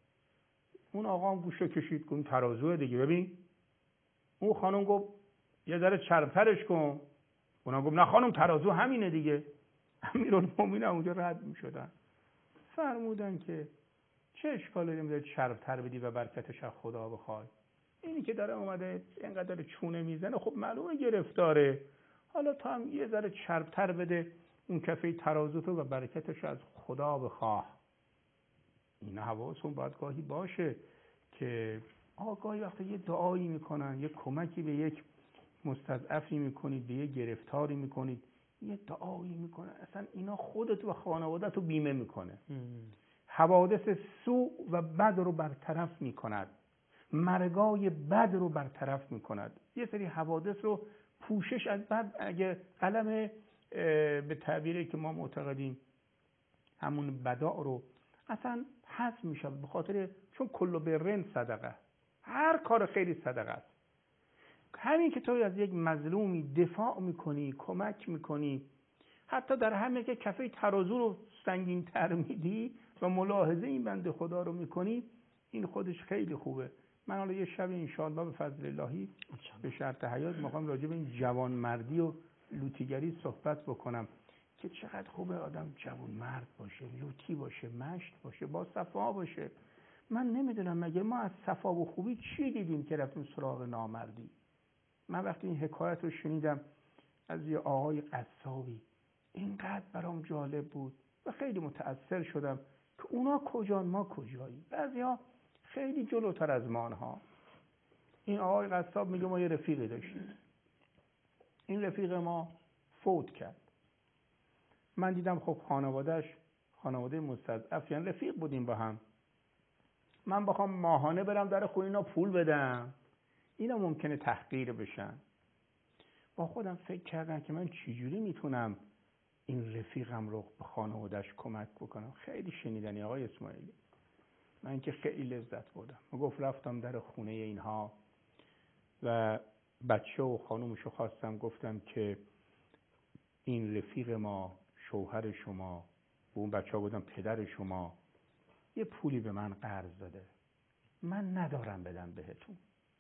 اون آقا هم گوش رو کشید، گفت ترازوه دیگه ببین. اون خانم گفت یه ذره چربترش کن. اونم گفت نه خانم ترازو همینه دیگه. امیرالمومنین اونجا رد میشدن، فرمودن که چه اشکالی داره چربتر بدی و برکتش از خدا بخوای؟ اینی که داره اومده اینقدر چونه میزنه خب معلومه گرفتاره، حالا تو هم یه ذره چربتر بده اون کفه ترازو تو و برکتش از خدا بخواه. این حواسون باید گاهی باشه که گاهی وقتا یه دعایی میکنن، یه کمکی به یک مستضعفی میکنید، به یه گرفتاری میکنید، یه دعایی میکنن، اصلا اینا خودت و خانوادت رو بیمه میکنه. حوادث سوء و بد رو برطرف میکند، مرگای بد رو برطرف میکند. یه سری حوادث رو پوشش از بد، اگه قلم به تعبیری که ما معتقدیم همون بداع رو اصلا حذف میشه، به خاطر چون کل برن صدقه، هر کار خیری صدقه است. همین که تو از یک مظلومی دفاع میکنی، کمک میکنی، حتی در همین که کفه ترازو رو سنگین تر میدی و ملاحظه این بنده خدا رو میکنی، این خودش خیلی خوبه. من حالا یه شب انشاءالله به فضل الهی به شرط حیات میخوام راجع به این جوان مردی و لوتیگری صحبت بکنم که چقدر خوبه آدم جوان مرد باشه، لوتی باشه، مشت باشه، با صفا باشه. من نمیدونم مگه ما از صفا و خوبی چی دیدیم که رفتیم سراغ نامردی؟ من وقتی این حکایت رو شنیدم از یه آقای قصابی، اینقدر برام جالب بود و خیلی متأثر شدم که اونا کجان ما کجاییم. بعضیا خیلی جلوتر از ما آنها. این آقای قصاب میگه ما یه رفیقی داشتیم، این رفیق ما فوت کرد. من دیدم خب خانوادهش خانواده مستضعف، یعنی رفیق بودیم با هم. من بخوام ماهانه برم در خونه اینا پول بدم، اینا ممکنه تحقیر بشن. با خودم فکر کردم که من چجوری میتونم این رفیقم رو به خانوادهش کمک بکنم. خیلی شنیدنی آقای اسماعیلی. من که خیلی لذت بردم. من گفت رفتم در خونه اینها و بچه و خانومشو خواستم، گفتم که این رفیق ما، شوهر شما، و اون بچه ها بودم پدر شما، یه پولی به من قرض داده، من ندارم بدم بهتون،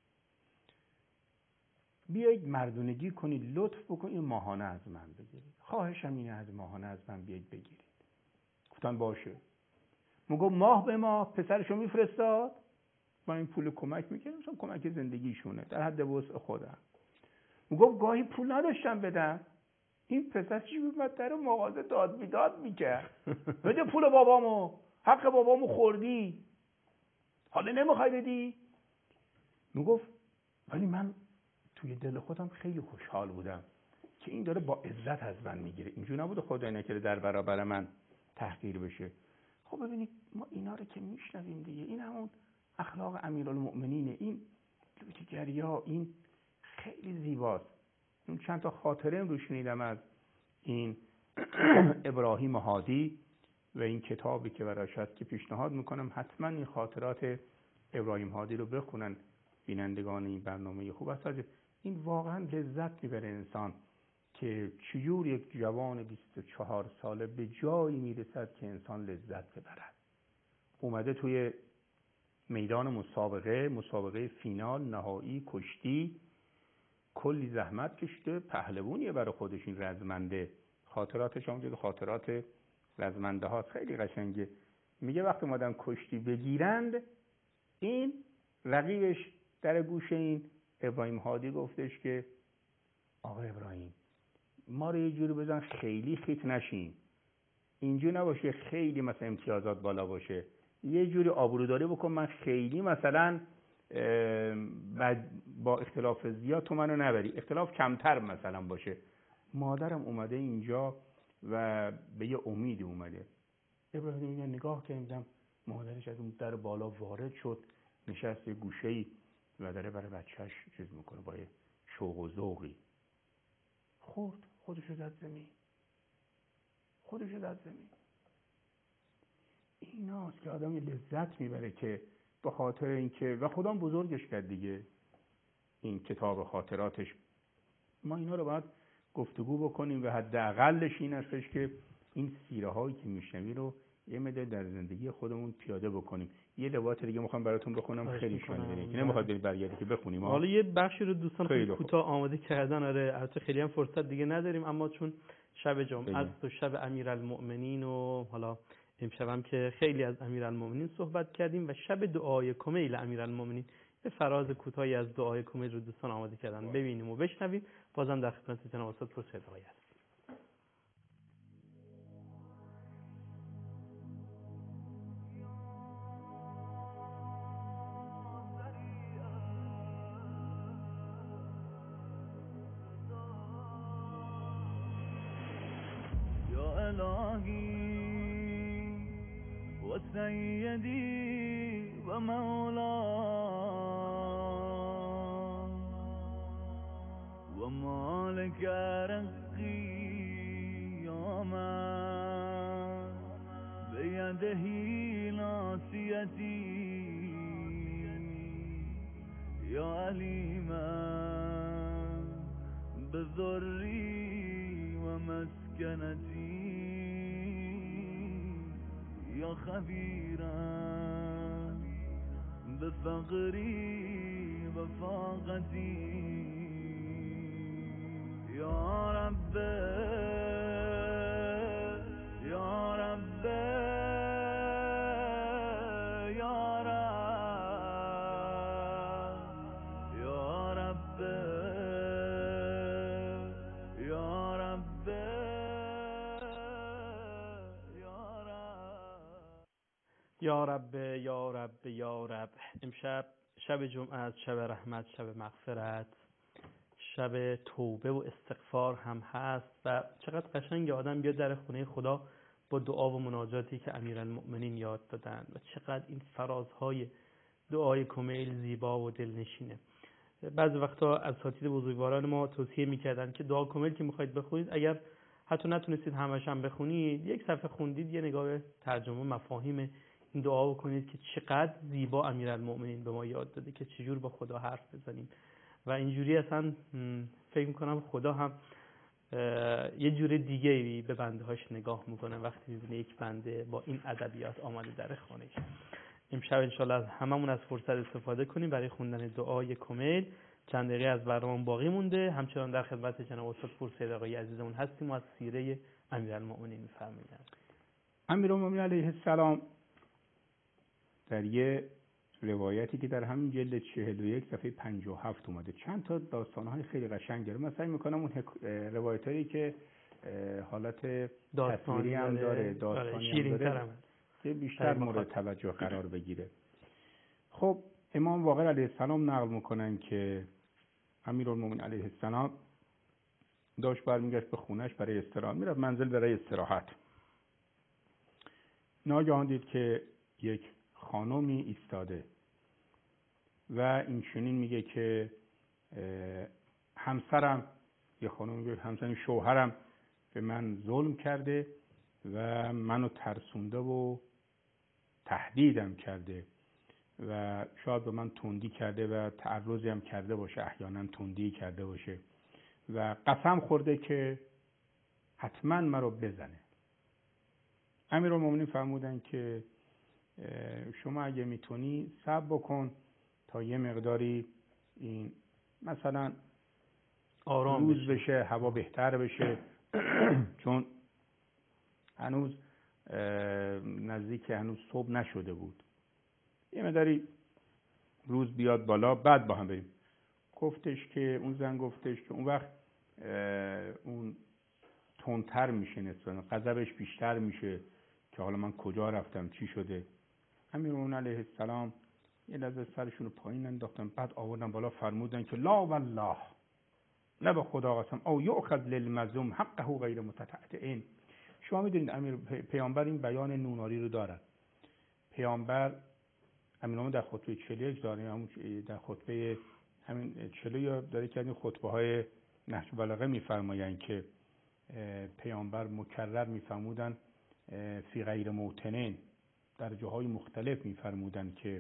بیایید مردونگی کنید، لطف بکنید ماهانه از من بگیرید، خواهشم اینه از ماهانه از من بیایید بگیرید. گفتن باشه. میگم ماه به ماه پسرشو میفرستاد، من این پول کمک میکردم، چون کمک زندگیشونه در حد وسع خودم. میگم گاهی پول نداشتم بدم، این پسر چی بود در مغازه داد بیداد میکرد، بده پول بابامو، حق بابامو خوردی، حالا نمیخوای بدی؟ میگفت ولی من توی دل خودم خیلی خوشحال بودم که این داره با عزت از من میگیره، اینجور نبوده خدای نکرده در برابر من تحقیر بشه. خب ببینید ما اینا رو که میشنویم دیگه، این همون اخلاق امیرالمؤمنینه، این لوتیگری‌ها، این خیلی زیباست. اون چند تا خاطره رو شنیدم از این ابراهیم هادی و این کتابی که براش هست که پیشنهاد میکنم حتما این خاطرات ابراهیم هادی رو بخونن بینندگان این برنامه خوب است. این واقعا لذت میبره انسان که چجور یک جوان 24 ساله به جایی میرسد که انسان لذت ببرد. اومده توی میدان مسابقه فینال نهایی کشتی، کلی زحمت کشیده، پهلوونیه برای خودش این رزمنده. خاطراتش هم جز خاطرات رزمنده هاست، خیلی قشنگه. میگه وقتی اومدن کشتی بگیرند، این رقیبش در گوش این ابراهیم هادی گفتش که آقا ابراهیم ما رو یه جوری بزن خیلی خیت نشیم، اینجور نباشه خیلی مثلا امتیازات بالا باشه، یه جوری آبروداری بکن من خیلی مثلا با اختلاف زیاد تو منو نبری، اختلاف کمتر مثلا باشه. مادرم اومده اینجا و به یه امیدی اومده. ابراهیم میگه نگاه کردم مادرش از اون در بالا وارد شد، نشست یه گوشه‌ای و داره برای بچهش چیز میکنه با یه شوق و ذوقی. خودشو زد زمین. ایناست که آدم لذت میبره که به خاطر اینکه و خودم بزرگش کرد دیگه این کتاب خاطراتش. ما اینا رو باید گفتگو بکنیم و حداقلش این هستش که این سیره هایی که میشنوی رو یه مقدار در زندگی خودمون پیاده بکنیم. یه روایت دیگه میخوام براتون بخونم خیلی شایسته که نمیخواد برید برگردید که بخونیم. حالا یه بخشی رو دوستان خیلی کوتاه آماده کردن. آره البته خیلی هم فرصت دیگه نداریم، اما چون شب جمعه است و شب امیرالمؤمنین و حالا امشب هم که خیلی از امیرالمؤمنین صحبت کردیم و شب دعای کمیل امیرالمؤمنین، یه فراز کوتاهی از دعای کمیل رو دوستان آماده کردن، ببینیم و بشنویم. بازم در خدمت جناب استاد پرسید آقای است. سيدي ومولاي ومالك رقي يوما بيده ناصيتي يا عليما بذری و مسکنتی یا خبیرم به فقری و فاقتی یا رب یا رب یا رب یا رب یا رب یا رب یا رب یا رب. امشب شب جمعه است، شب رحمت، شب مغفرت، شب توبه و استغفار هم هست و چقدر قشنگ آدم بیاد در خونه خدا با دعا و مناجاتی که امیرالمؤمنین یاد دادن و چقدر این فرازهای دعای کمیل زیبا و دلنشینه. بعضی وقتا اساتید بزرگواران ما توصیه میکردن که دعا کمیل که میخواید بخونید، اگر حتی نتونستید همش هم بخونید، یک صفحه خوندید یه نگاه به ترجمه مفاهیم این دعا بکنید که چقدر زیبا امیرالمؤمنین به ما یاد داده که چجور با خدا حرف بزنیم و اینجوری اصلا فکر میکنم خدا هم یه جور دیگه به بنده هاش نگاه میکنه وقتی میبینه یک بنده با این ادبیات آمده در خانهش. امشب انشالله از هممون از فرصت استفاده کنیم برای خوندن دعای کمیل. چند دقیقه از برنامه باقی مونده. همچنان در خدمت جناب استاد پورسید آقای عزیزمون هستیم و از سیره امیرالمؤمنین میفرمایند. امیرالمؤمنین علیه السلام در یه روایتی که در همین جلد 41 صفحه 57 اومده چند تا داستان‌های خیلی قشنگ داره. مثلا می‌کنم اون روایتایی که حالت تصویری هم داره، داستانی هم داره که بیشتر مورد توجه قرار بگیره. خب امام باقر علیه السلام نقل میکنن که امیرالمؤمنین علیه السلام داشت برمیگشت به خونش برای استراحت، میرفت منزل برای استراحت. ناگهان دید که یک خانمی ایستاده و این چنین میگه که همسرم، یه خانم میگه همسرم، شوهرم به من ظلم کرده و منو ترسونده و تهدیدم کرده و شاید به من تندی کرده و تعرضی هم کرده باشه، احیانا تندی کرده باشه و قسم خورده که حتما مرا بزنه. امیرالمؤمنین فرمودن که شما اگه میتونی صبر بکن تا یه مقداری این مثلا آرام روز بشه، هوا بهتر بشه چون هنوز نزدیک هنوز صبح نشده بود، یه مقداری روز بیاد بالا بعد با هم بریم. گفتش که اون زن گفتش که اون وقت اون تندتر میشه، نسبتا غضبش بیشتر میشه که حالا من کجا رفتم چی شده. امیرالمؤمنین علیه السلام یه لحظه سرشون رو پایین انداختن، بعد آوردن بالا، فرمودن که لا والله، نه به خدا قسم، او یؤخذ للمظلوم حقه غیر متتعتع. شما میدونید پیامبر این بیان نوناری رو دارن. پیامبر امیرالمؤمنین در خطبه 41 داره، همون در خطبه همین 40 داره که این خطبه های نهج البلاغه میفرمایند که پیامبر مکرر میفرمودن فی غیر موطنین، در جاهای مختلف میفرمودن که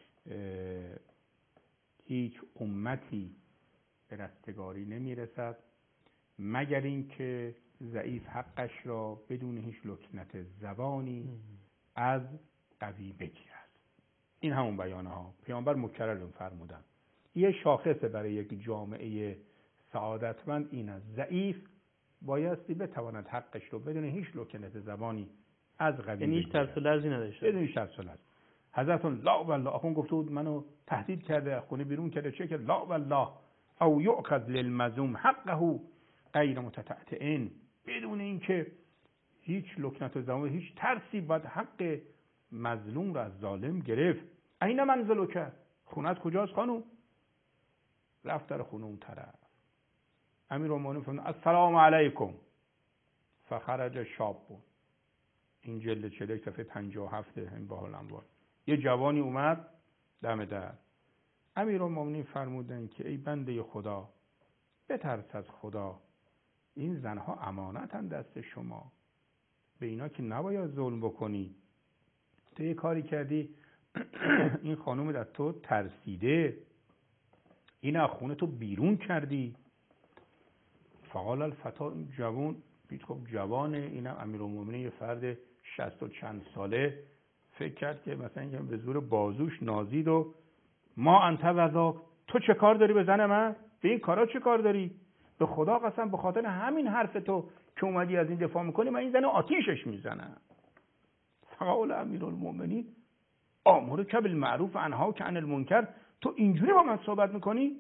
هیچ امتی به رستگاری نمیرسد مگر این که ضعیف حقش را بدون هیچ لکنت زبانی از قوی بگیرد. این همون بیانه ها پیامبر مکرر فرمودن. یه شاخصه برای یک جامعه سعادتمند این است، ضعیف بایستی بتواند حقش رو بدون هیچ لکنت زبانی از قوی بگیرد، هیچ ترس و لرزی نداشته، بدون هیچ ترس و لرز. حضرت لا والله، آخون گفته بود منو تهدید کرده، خونه بیرون کرده، چه کرد؟ لا والله او یؤخذ للمظلوم حقه غیر متتعتع، بدون اینکه هیچ لکنت زبان، هیچ ترسی، باید حق مظلوم رو از ظالم گرفت. این منزلو کرد، خونت کجاست خانوم؟ رفت در خونه اون طرف. امیرالمؤمنین فرمود السلام علیکم، فخرج شاب بود. این جلد 41 صفحه 57 این با الانوار. یه جوانی اومد دم در. امیرالمؤمنین فرمودن که ای بنده خدا، بترس از خدا، این زنها امانتن دست شما، به اینا که نباید ظلم بکنی. تو یه کاری کردی این خانم از تو ترسیده، این از خونه تو بیرون کردی، فقال الفتا، این جوان دید خب جوانه، اینم امیرالمومنین یه فرد 60 و چند ساله، فکر کرد که مثلا به زور بازوش نازید و ما انت وذاک، تو چه کار داری به زن من؟ به این کارا چه کار داری؟ به خدا قسم به خاطر همین حرف تو که اومدی از این دفاع میکنی من این زن آتیشش میزنم. فقال امیرالمومنین آمرک بالمعروف انهاک عن المنکر، تو اینجوری با من صحبت میکنی؟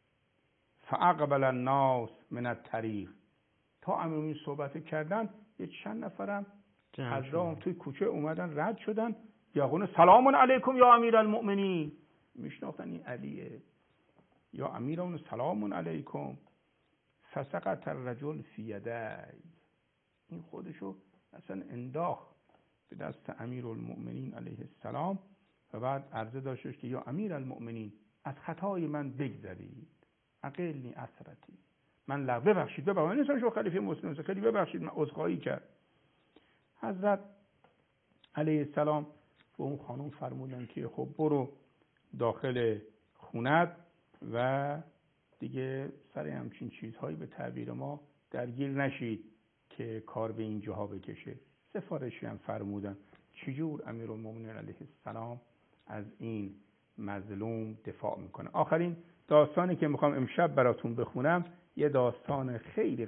فاقبل الناس من الطریق، تا امیرالمومنین صحبت کردن یه چند نفرم از راه توی کوچه اومدن رد شدن، یقولون سلام علیکم یا امیرالمومنین، میشناختن این علیه، یا امیران سلام علیکم. فسقط الرجل فی یدی، این خودشو اصلا انداخت به دست امیرالمومنین علیه السلام و بعد عرضه داشتش که یا امیرالمومنین از خطای من بگذرید، اقلنی اثرتی، من ببخشید من نیستم شما خلیفه مسلم، خیلی ببخشید من عذرخواهی کرد. حضرت علیه السلام به اون خانم فرمودن که خب برو داخل خونت و دیگه سر همچین چیزهایی به تعبیر ما درگیر نشید که کار به این جاها بکشه. سفارشی هم فرمودن. چجور امیرالمومنین علیه السلام از این مظلوم دفاع میکنه. آخرین داستانی که میخوام امشب براتون بخونم یه داستان خیلی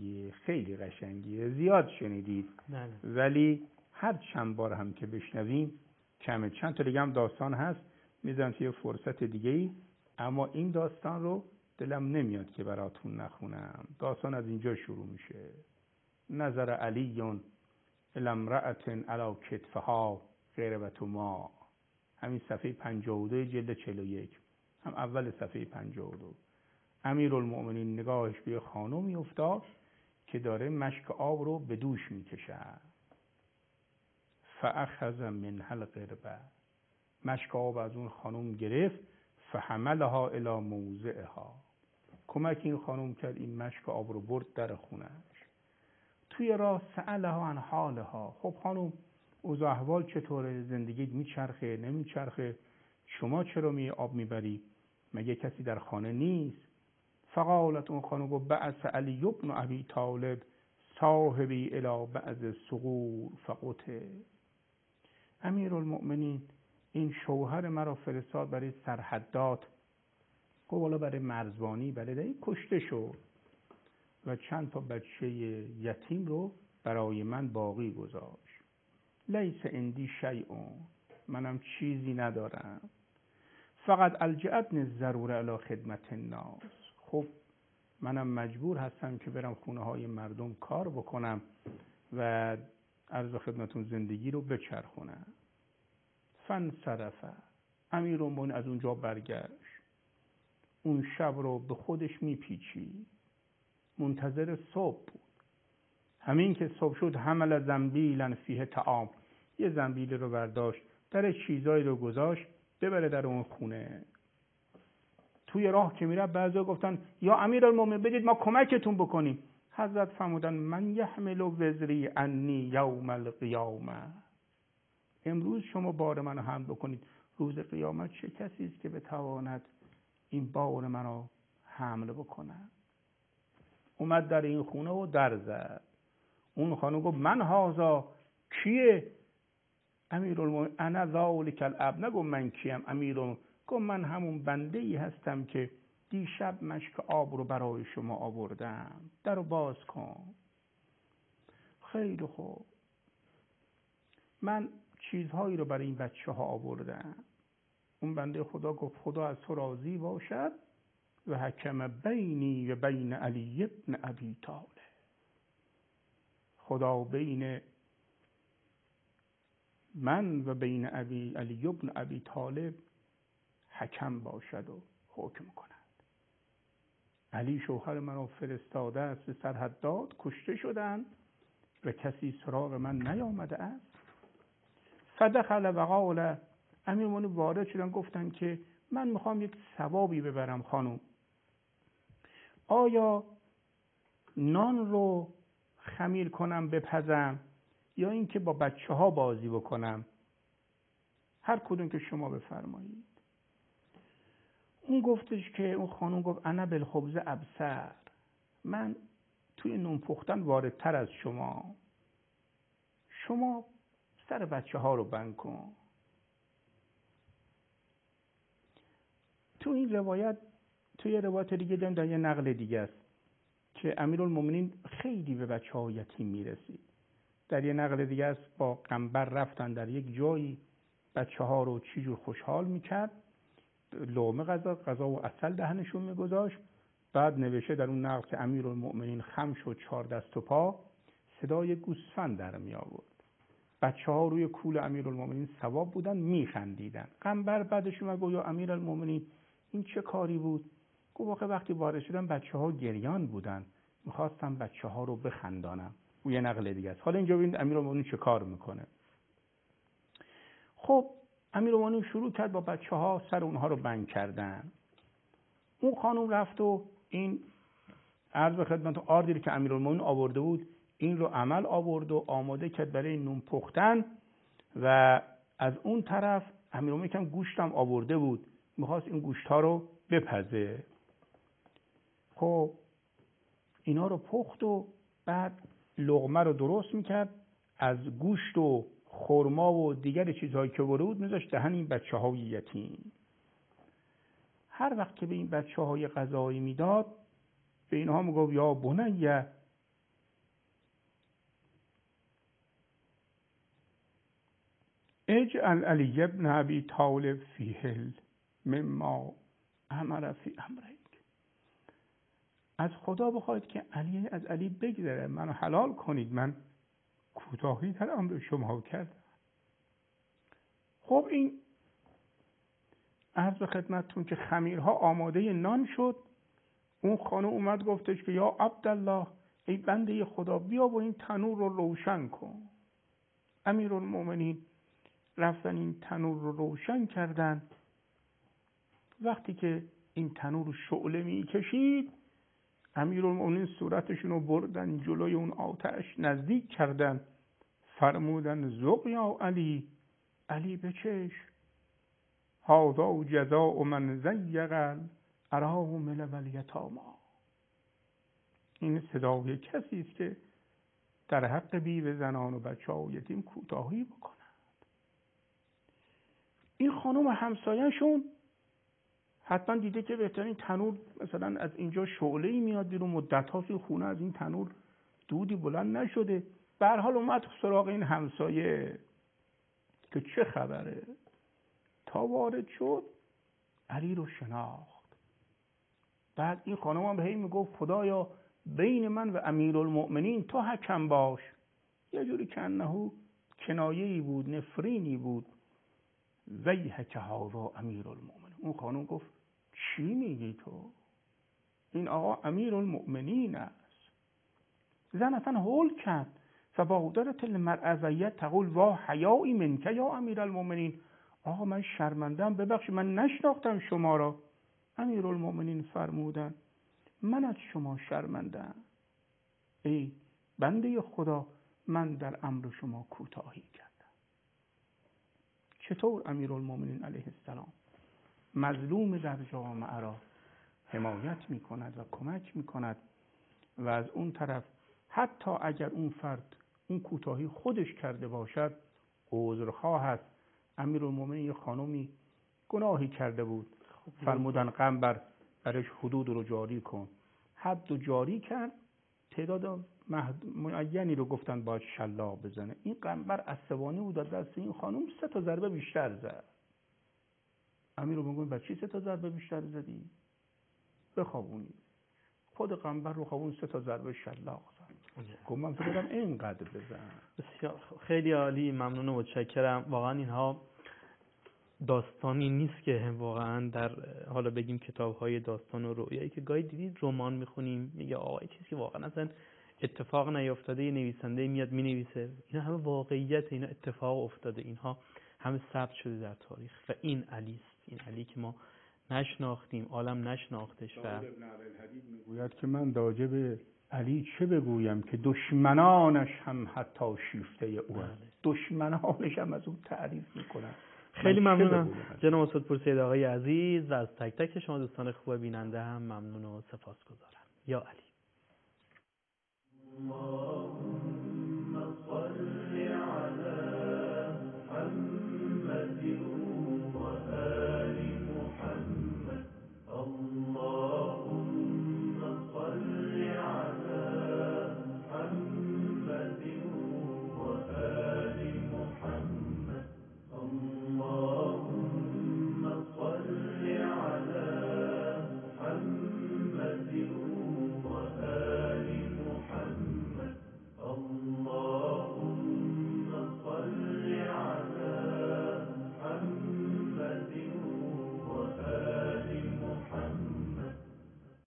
قشنگیه، زیاد شنیدید ولی هر چند بار هم که بشنویم کمه. چند تا دیگه هم داستان هست میذارم توی فرصت دیگه‌ای، اما این داستان رو دلم نمیاد که براتون نخونم. داستان از اینجا شروع میشه. نظر علی الی امرأة علی کتفها غربة ما، همین صفحه 52 جلد 41، هم اول صفحه 52. امیرالمومنین نگاهش به خانومی افتاد که داره مشک آب رو به دوش میکشه. فاخذ منها الغربة، مشک آب از اون خانم گرفت. فحملها الی موضعها، کمک این خانم کرد، این مشک آب رو برد در خونش. توی راه سألها عن حالها، خب خانم اوضاع احوال چطوره؟ زندگیت میچرخه نمیچرخه؟ شما چرا آب میبری؟ مگه کسی در خانه نیست؟ فقالت، اون خانم گفت بعث علی بن ابی طالب صاحبی الی بعض الثغور فقتل، امیرالمؤمنین این شوهر مرا فرستاد برای سرحدات، خب حالا برای مرزبانی، برای کشته شد و چند تا بچه یتیم رو برای من باقی گذاشت. لیس عندی شیء، منم چیزی ندارم. فقط الجأتنی الضروره الی خدمت الناس، خب منم مجبور هستم که برم خونه های مردم کار بکنم و عرض خدمتون زندگی رو بچرخونم. فانصرف، امیرالمومنین از اونجا برگشت، اون شب رو به خودش میپیچید، منتظر صبح بود. همین که صبح شد حمل زنبیلا فیه طعام، یه زنبیل رو برداشت، در چیزایی رو گذاشت ببره در اون خونه. توی راه که میره بعضیا گفتن یا امیرالمومنین بدید ما کمکتون بکنیم. حضرت فرمودن من یحمل وزری عنی یوم القیامه، امروز شما بار منو حمل بکنید، روز قیامت چه کسی است که بتواند این بار منو حمل بکنه؟ اومد در این خونه و در زد. اون خانم گفت من هذا، کیه؟ امیرالمومنین انا ذلک العبد، نگو من کیم امیرالمومنین، گفت من همون بنده ای هستم که دیشب مشک آب رو برای شما آوردم، درو باز کن. خیلی خوب، من چیزهایی رو برای این بچه ها آوردم. اون بنده خدا گفت خدا از تو راضی باشد و حکم بینی و بین علی ابن ابی طالب، خدا بین من و بین علی ابن ابی طالب حکم باشد و حکم کند. علی شوهر منو فرستاده است به سرحدات، کشته شدن و کسی سراغ من نیامده است. فدخل و قال، امیرالمومنین وارد شدن گفتن که من میخوام یک ثوابی ببرم خانم، آیا نان رو خمیر کنم بپزم یا اینکه با بچه ها بازی بکنم؟ هر کدوم که شما بفرمایید. اون گفتش که اون خانم گفت انا بالخبز ابصر، من توی نون پختن واردتر از شما سر بچه ها رو بند کن. توی روایت دیگه داریم، در یه نقل دیگه است که امیرالمومنین خیلی به بچه ها یتیم میرسید. در یه نقل دیگه است با قنبر رفتن در یک جایی، بچه ها رو چی جور خوشحال میکرد، لقمه غذا و عسل دهنشون میگذاشت. بعد نوشته در اون نقل که امیرالمومنین خم شد 4 دست و پا، صدای گوسفند در می آورد. بچه ها روی کول امیرالمومنین ثواب بودن، میخندیدن. قنبر بعدش اومد گفت یا امیرالمومنین این چه کاری بود؟ گفت وقتی وارد شدن بچه ها گریان بودن، میخواستم بچه ها رو بخندانم. اون یه نقل دیگه است. حالا اینجا ببینید امیرالمومنین چه کار میکنه. خب امیرالمومنین شروع کرد با بچه ها سر اونها رو بند کردن. اون خانم رفت و این عرض به خدمت آردی که امیرالمومنین آورده بود این رو عمل آورد و آماده کرد برای نون پختن. و از اون طرف امیرالمومنین کم گوشت هم آورده بود، میخواست این گوشت ها رو بپزه. خب اینا رو پخت و بعد لقمه رو درست میکرد، از گوشت و خرما و دیگر چیزهایی که برده بود میذاشت دهن این بچه های یتیم. هر وقت که به این بچه های غذایی میداد به اینها میگفت یا بنیه اجعل علی ابن ابی طالب فیه مما امر فی امرک. از خدا بخواید که از علی بگذره، منو حلال کنید، من کوتاهی در امر شما کردم. خب این عرض به خدمتتون که خمیرها آماده نان شد. اون خانم اومد گفتش که یا عبدالله، ای بنده خدا، بیا و این تنور رو روشن کن. امیرالمومنین رفتن این تنور رو روشن کردن. وقتی که این تنور شعله می کشید، امیرالمومنین صورتشون رو بردن جلوی اون آتش نزدیک کردن، فرمودن ذوق یا علی، علی بچش، هذا جزاء من ضیق الارامل والیتامی. این صدای کسی است که در حق بیوه زنان و بچه‌ها و یتیم کوتاهی بکند. این خانم همسایه‌شون حتما دیده که بهترین تنور مثلا از اینجا شعله‌ای میاد بیرون، مدت‌ها توی خونه از این تنور دودی بلند نشده. به هر حال اومد سراغ این همسایه که چه خبره. تا وارد شد علی رو شناخت. بعد این خانم هم هی میگفت خدایا بین من و امیرالمؤمنین تو حکم باش. یه جوری که انه کنایه‌ای بود، نفرینی بود. ویحک هذا امیرالمؤمنین. اون خانم گفت چی میگی تو؟ این آقا امیرالمؤمنین است. زن اصلا هول کرد. فبادرت المرأة تقول وا حیائی منک یا امیرالمؤمنین. آقا من شرمندم، ببخشید من نشناختم شما را. امیرالمؤمنین فرمودن من از شما شرمندم. ای بنده خدا، من در امر شما کوتاهی کردم. چطور امیرالمؤمنین علیه السلام مظلوم در جامعه را حمایت می کند و کمک می کند و از اون طرف حتی اگر اون فرد اون کوتاهی خودش کرده باشد عذرخواه است. امیرالمؤمنین یه خانومی گناهی کرده بود، فرمودن قنبر برش حدود رو جاری کن. حد رو جاری کرد، تعداد معینی رو گفتن باید شلاق بزنه. این قنبر عصبانی بود، دست این خانم 3 ضربه بیشتر زد. امیرالمؤمنین بچی 3 ضربه بیشتر زدی؟ بخوابونی. خود قنبر رو خوابون 3 ضربه شلاق زد. گفت من فکر کردم اینقدر بزن. بسیار خیلی عالی، ممنون و متشکرم. واقعا اینها داستانی نیست که واقعا در حالا بگیم کتاب‌های داستان و رؤیایی که گاهی دیدید رمان میخونیم میگه آقا این چیزی که واقعا اصلا اتفاق نیفتاده، یه نویسنده میاد مینویسه. اینا همه واقعیت، اینا اتفاق افتاده، اینها همه ثبت شده در تاریخ. و این علی است، این علی که ما نشناختیم، عالم نشناختش. و ابن عبدالحدید میگوید که من راجع به علی چه بگویم که دشمنانش هم حتی شیفته او است. دشمنانش هم از اون تعریف میکنن. خیلی ممنونم جناب استاد پورسید آقای عزیز و از تک تک شما دوستان خوب بیننده هم ممنون و سپاسگزارم. یا علی.